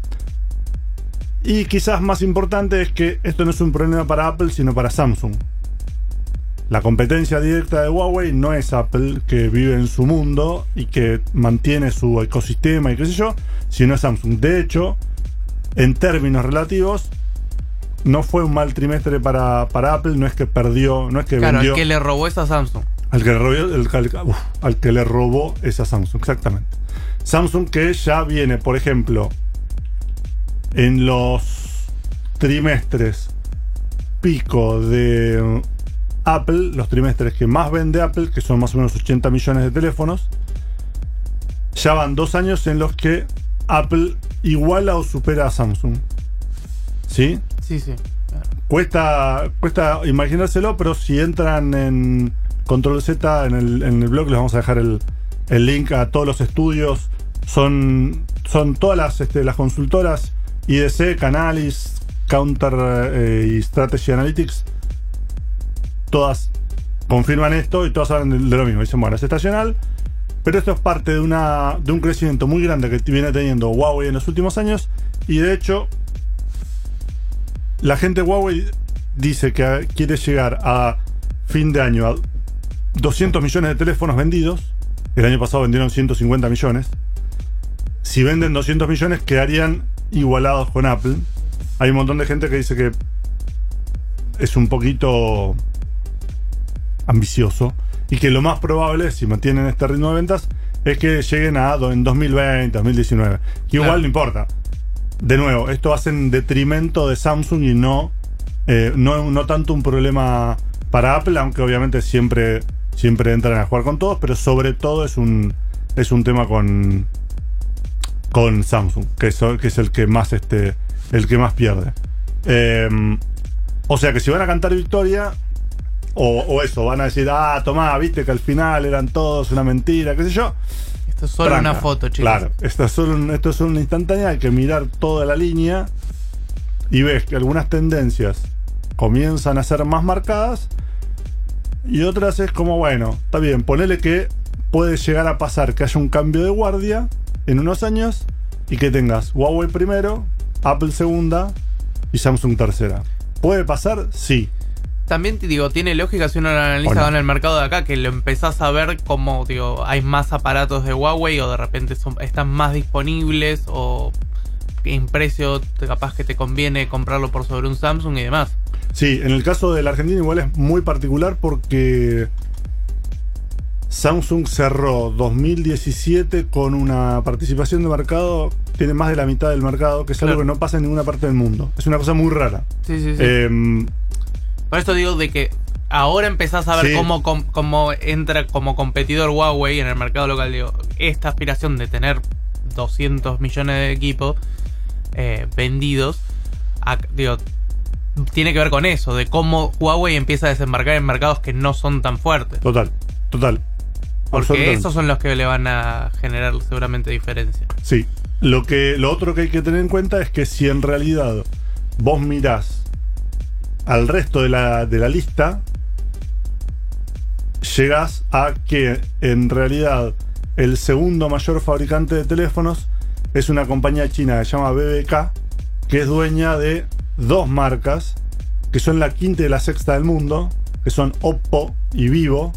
Y quizás más importante es que esto no es un problema para Apple, sino para Samsung. La competencia directa de Huawei no es Apple, que vive en su mundo y que mantiene su ecosistema y qué sé yo, sino es Samsung. De hecho, en términos relativos, no fue un mal trimestre para, para Apple. No es que perdió, no es que claro, vendió. al que le robó es a Samsung. Al que le robó, el, al, uf, al que le robó es a Samsung, exactamente. Samsung, que ya viene, por ejemplo, en los trimestres pico de Apple, los trimestres que más vende Apple, que son más o menos ochenta millones de teléfonos, ya van dos años en los que Apple iguala o supera a Samsung. ¿Sí? Sí, sí. Claro. Cuesta, cuesta imaginárselo, pero si entran en Control Z, en el, en el blog, les vamos a dejar el, el link a todos los estudios. Son, son todas las, este, las consultoras I D C, Canalys, Counter eh, y Strategy Analytics. Todas confirman esto y todas hablan de, de lo mismo. Dicen, bueno, es estacional, pero esto es parte de, una, de un crecimiento muy grande que viene teniendo Huawei en los últimos años. Y de hecho, la gente de Huawei dice que quiere llegar a fin de año a doscientos millones de teléfonos vendidos. El año pasado vendieron ciento cincuenta millones. Si venden doscientos millones, quedarían igualados con Apple. Hay un montón de gente que dice que es un poquito ambicioso y que lo más probable, si mantienen este ritmo de ventas, es que lleguen a en dos mil veinte, dos mil diecinueve. Que igual claro. No importa. De nuevo, esto va a ser en detrimento de Samsung y no, eh, no, no tanto un problema para Apple, aunque obviamente siempre, siempre entran a jugar con todos, pero sobre todo es un, es un tema con, con Samsung, que es, que es el que más este, el que más pierde. Eh, o sea que si van a cantar victoria, o, o eso, van a decir, ah, tomá, viste que al final eran todos una mentira, qué sé yo. Esto es solo tranca. Una foto, chicos. Claro, esto es solo, un, esto es solo una instantánea. Hay que mirar toda la línea y ves que algunas tendencias comienzan a ser más marcadas y otras es como, bueno, está bien, ponele que puede llegar a pasar que haya un cambio de guardia en unos años y que tengas Huawei primero, Apple segunda y Samsung tercera. ¿Puede pasar? Sí. También te digo, tiene lógica si uno lo analiza Bueno. en el mercado de acá, que lo empezás a ver como, digo, hay más aparatos de Huawei o de repente son, están más disponibles o en precio te- capaz que te conviene comprarlo por sobre un Samsung y demás. Sí, en el caso de la Argentina igual es muy particular porque Samsung cerró dos mil diecisiete con una participación de mercado, tiene más de la mitad del mercado, que es algo Claro. que no pasa en ninguna parte del mundo. Es una cosa muy rara. Sí, sí, sí. Eh, Por esto digo de que ahora empezás a ver Sí. cómo, com- cómo entra como competidor Huawei en el mercado local. Digo, esta aspiración de tener doscientos millones de equipos eh, vendidos, a- digo, tiene que ver con eso, de cómo Huawei empieza a desembarcar en mercados que no son tan fuertes. total, total. Porque Absolutamente. esos son los que le van a generar seguramente diferencia. Sí. Lo que, lo otro que hay que tener en cuenta es que si en realidad vos mirás al resto de la, de la lista, llegás a que en realidad el segundo mayor fabricante de teléfonos es una compañía china que se llama B B K, que es dueña de dos marcas que son la quinta y la sexta del mundo, que son Oppo y Vivo.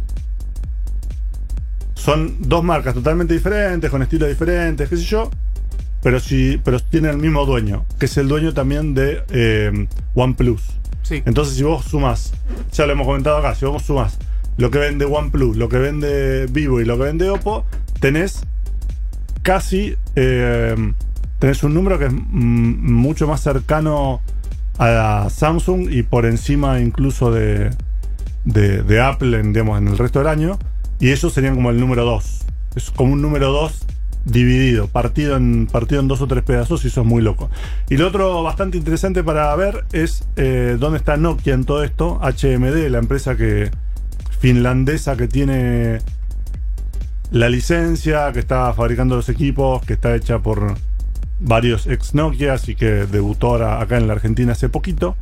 Son dos marcas totalmente diferentes, con estilos diferentes, qué sé yo, pero sí, pero tienen el mismo dueño, que es el dueño también de eh, OnePlus. Sí. Entonces, si vos sumás, ya lo hemos comentado acá, si vos sumás lo que vende OnePlus, lo que vende Vivo y lo que vende Oppo, tenés casi eh, tenés un número que es mm, mucho más cercano a Samsung y por encima incluso de, de, de Apple en, digamos, en el resto del año, y ellos serían como el número dos. Es como un número dos dividido, partido en, partido en dos o tres pedazos, y eso es muy loco. Y lo otro bastante interesante para ver es eh, dónde está Nokia en todo esto. H M D, la empresa que finlandesa que tiene la licencia, que está fabricando los equipos, que está hecha por varios ex Nokias y que debutó ahora acá en la Argentina hace poquito.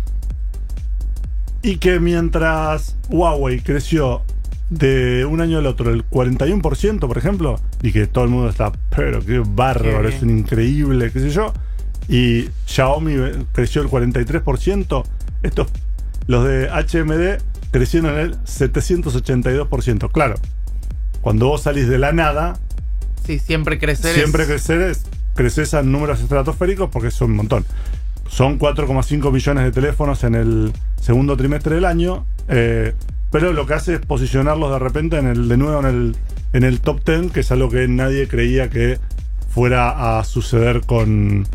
Y que mientras Huawei creció de un año al otro el cuarenta y uno por ciento, por ejemplo, y que todo el mundo está, pero qué bárbaro, Qué es un increíble, qué sé yo, y Xiaomi creció el cuarenta y tres por ciento, estos, los de H M D crecieron el setecientos ochenta y dos por ciento. Claro, cuando vos salís de la nada, Sí, siempre crecer siempre es... crecer es, creces a números estratosféricos porque son un montón. Son cuatro coma cinco millones de teléfonos en el segundo trimestre del año, eh, pero lo que hace es posicionarlos de repente en el, de nuevo en el, en el top diez, que es algo que nadie creía que fuera a suceder con,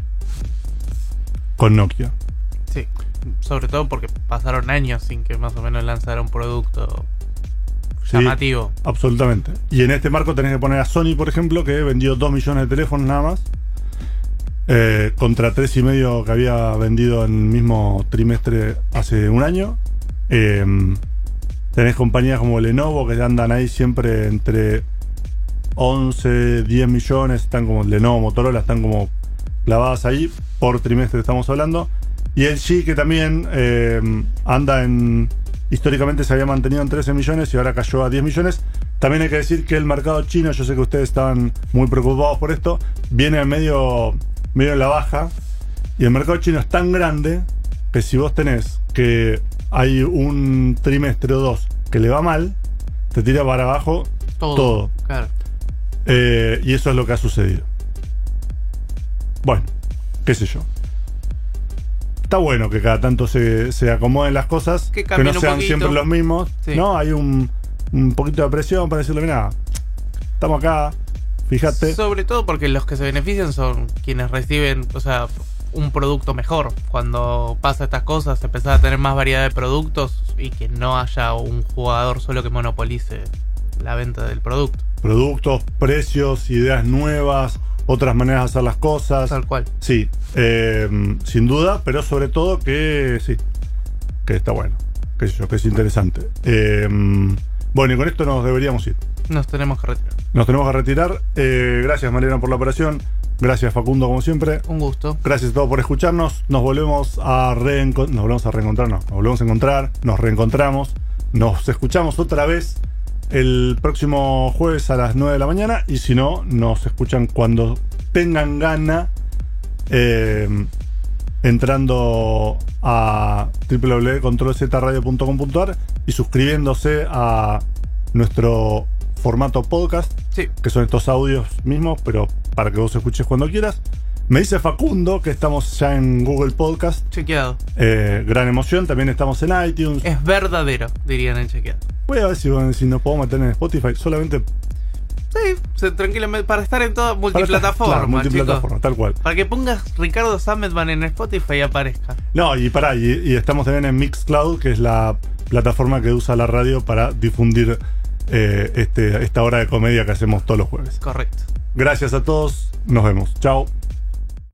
con Nokia. Sí, sobre todo porque pasaron años sin que más o menos lanzara un producto Sí, llamativo. absolutamente. Y en este marco tenés que poner a Sony, por ejemplo, que vendió dos millones de teléfonos nada más, eh, contra tres y medio que había vendido en el mismo trimestre hace un año. Eh, tenés compañías como Lenovo que andan ahí siempre entre once, diez millones, están como Lenovo, Motorola, están como clavadas ahí, por trimestre estamos hablando. Y L G, que también eh, anda en... históricamente se había mantenido en trece millones y ahora cayó a diez millones. También hay que decir que el mercado chino, yo sé que ustedes estaban muy preocupados por esto, viene medio, medio en la baja. Y el mercado chino es tan grande que si vos tenés que hay un trimestre o dos que le va mal, te tira para abajo Todo. todo. Claro. Eh, y eso es lo que ha sucedido. Bueno, qué sé yo. Está bueno que cada tanto se, se acomoden las cosas, Que que, cambien no un sean poquito. siempre los mismos. Sí. No, hay un, un poquito de presión para decirle, mira, estamos acá, fíjate. Sobre todo porque los que se benefician son quienes reciben, o sea, un producto mejor. Cuando pasa estas cosas, empezar a tener más variedad de productos y que no haya un jugador solo que monopolice la venta del producto. Productos, precios, ideas nuevas, otras maneras de hacer las cosas. Tal cual. Sí, eh, sin duda, pero sobre todo que sí, que está bueno, que, yo, que es interesante. Eh, bueno, y con esto nos deberíamos ir. Nos tenemos que retirar. Nos tenemos que retirar. Eh, gracias, Mariana, por la operación. Gracias, Facundo, como siempre. Un gusto. Gracias a todos por escucharnos. Nos volvemos a reencontrar. Nos volvemos a reencontrar, no. Nos volvemos a encontrar. Nos reencontramos. Nos escuchamos otra vez el próximo jueves a las nueve de la mañana. Y si no, nos escuchan cuando tengan gana. Eh, entrando a doble u doble u doble u punto control z radio punto com punto a r y suscribiéndose a nuestro formato podcast, Sí. que son estos audios mismos, pero para que vos escuches cuando quieras. Me dice Facundo que estamos ya en Google Podcast. Chequeado. Eh, gran emoción. También estamos en iTunes. Es verdadero, dirían en chequeado. Voy a ver si, si nos podemos meter en Spotify. Solamente Sí, se- tranquilamente. Para estar en toda para multiplataforma, estar- claro, multiplataforma, chicos. tal cual. Para que pongas Ricardo Sametman en Spotify y aparezca. No, y pará, y, y estamos también en Mixcloud, que es la plataforma que usa la radio para difundir eh, este, esta hora de comedia que hacemos todos los jueves. Correcto. Gracias a todos. Nos vemos. Chao.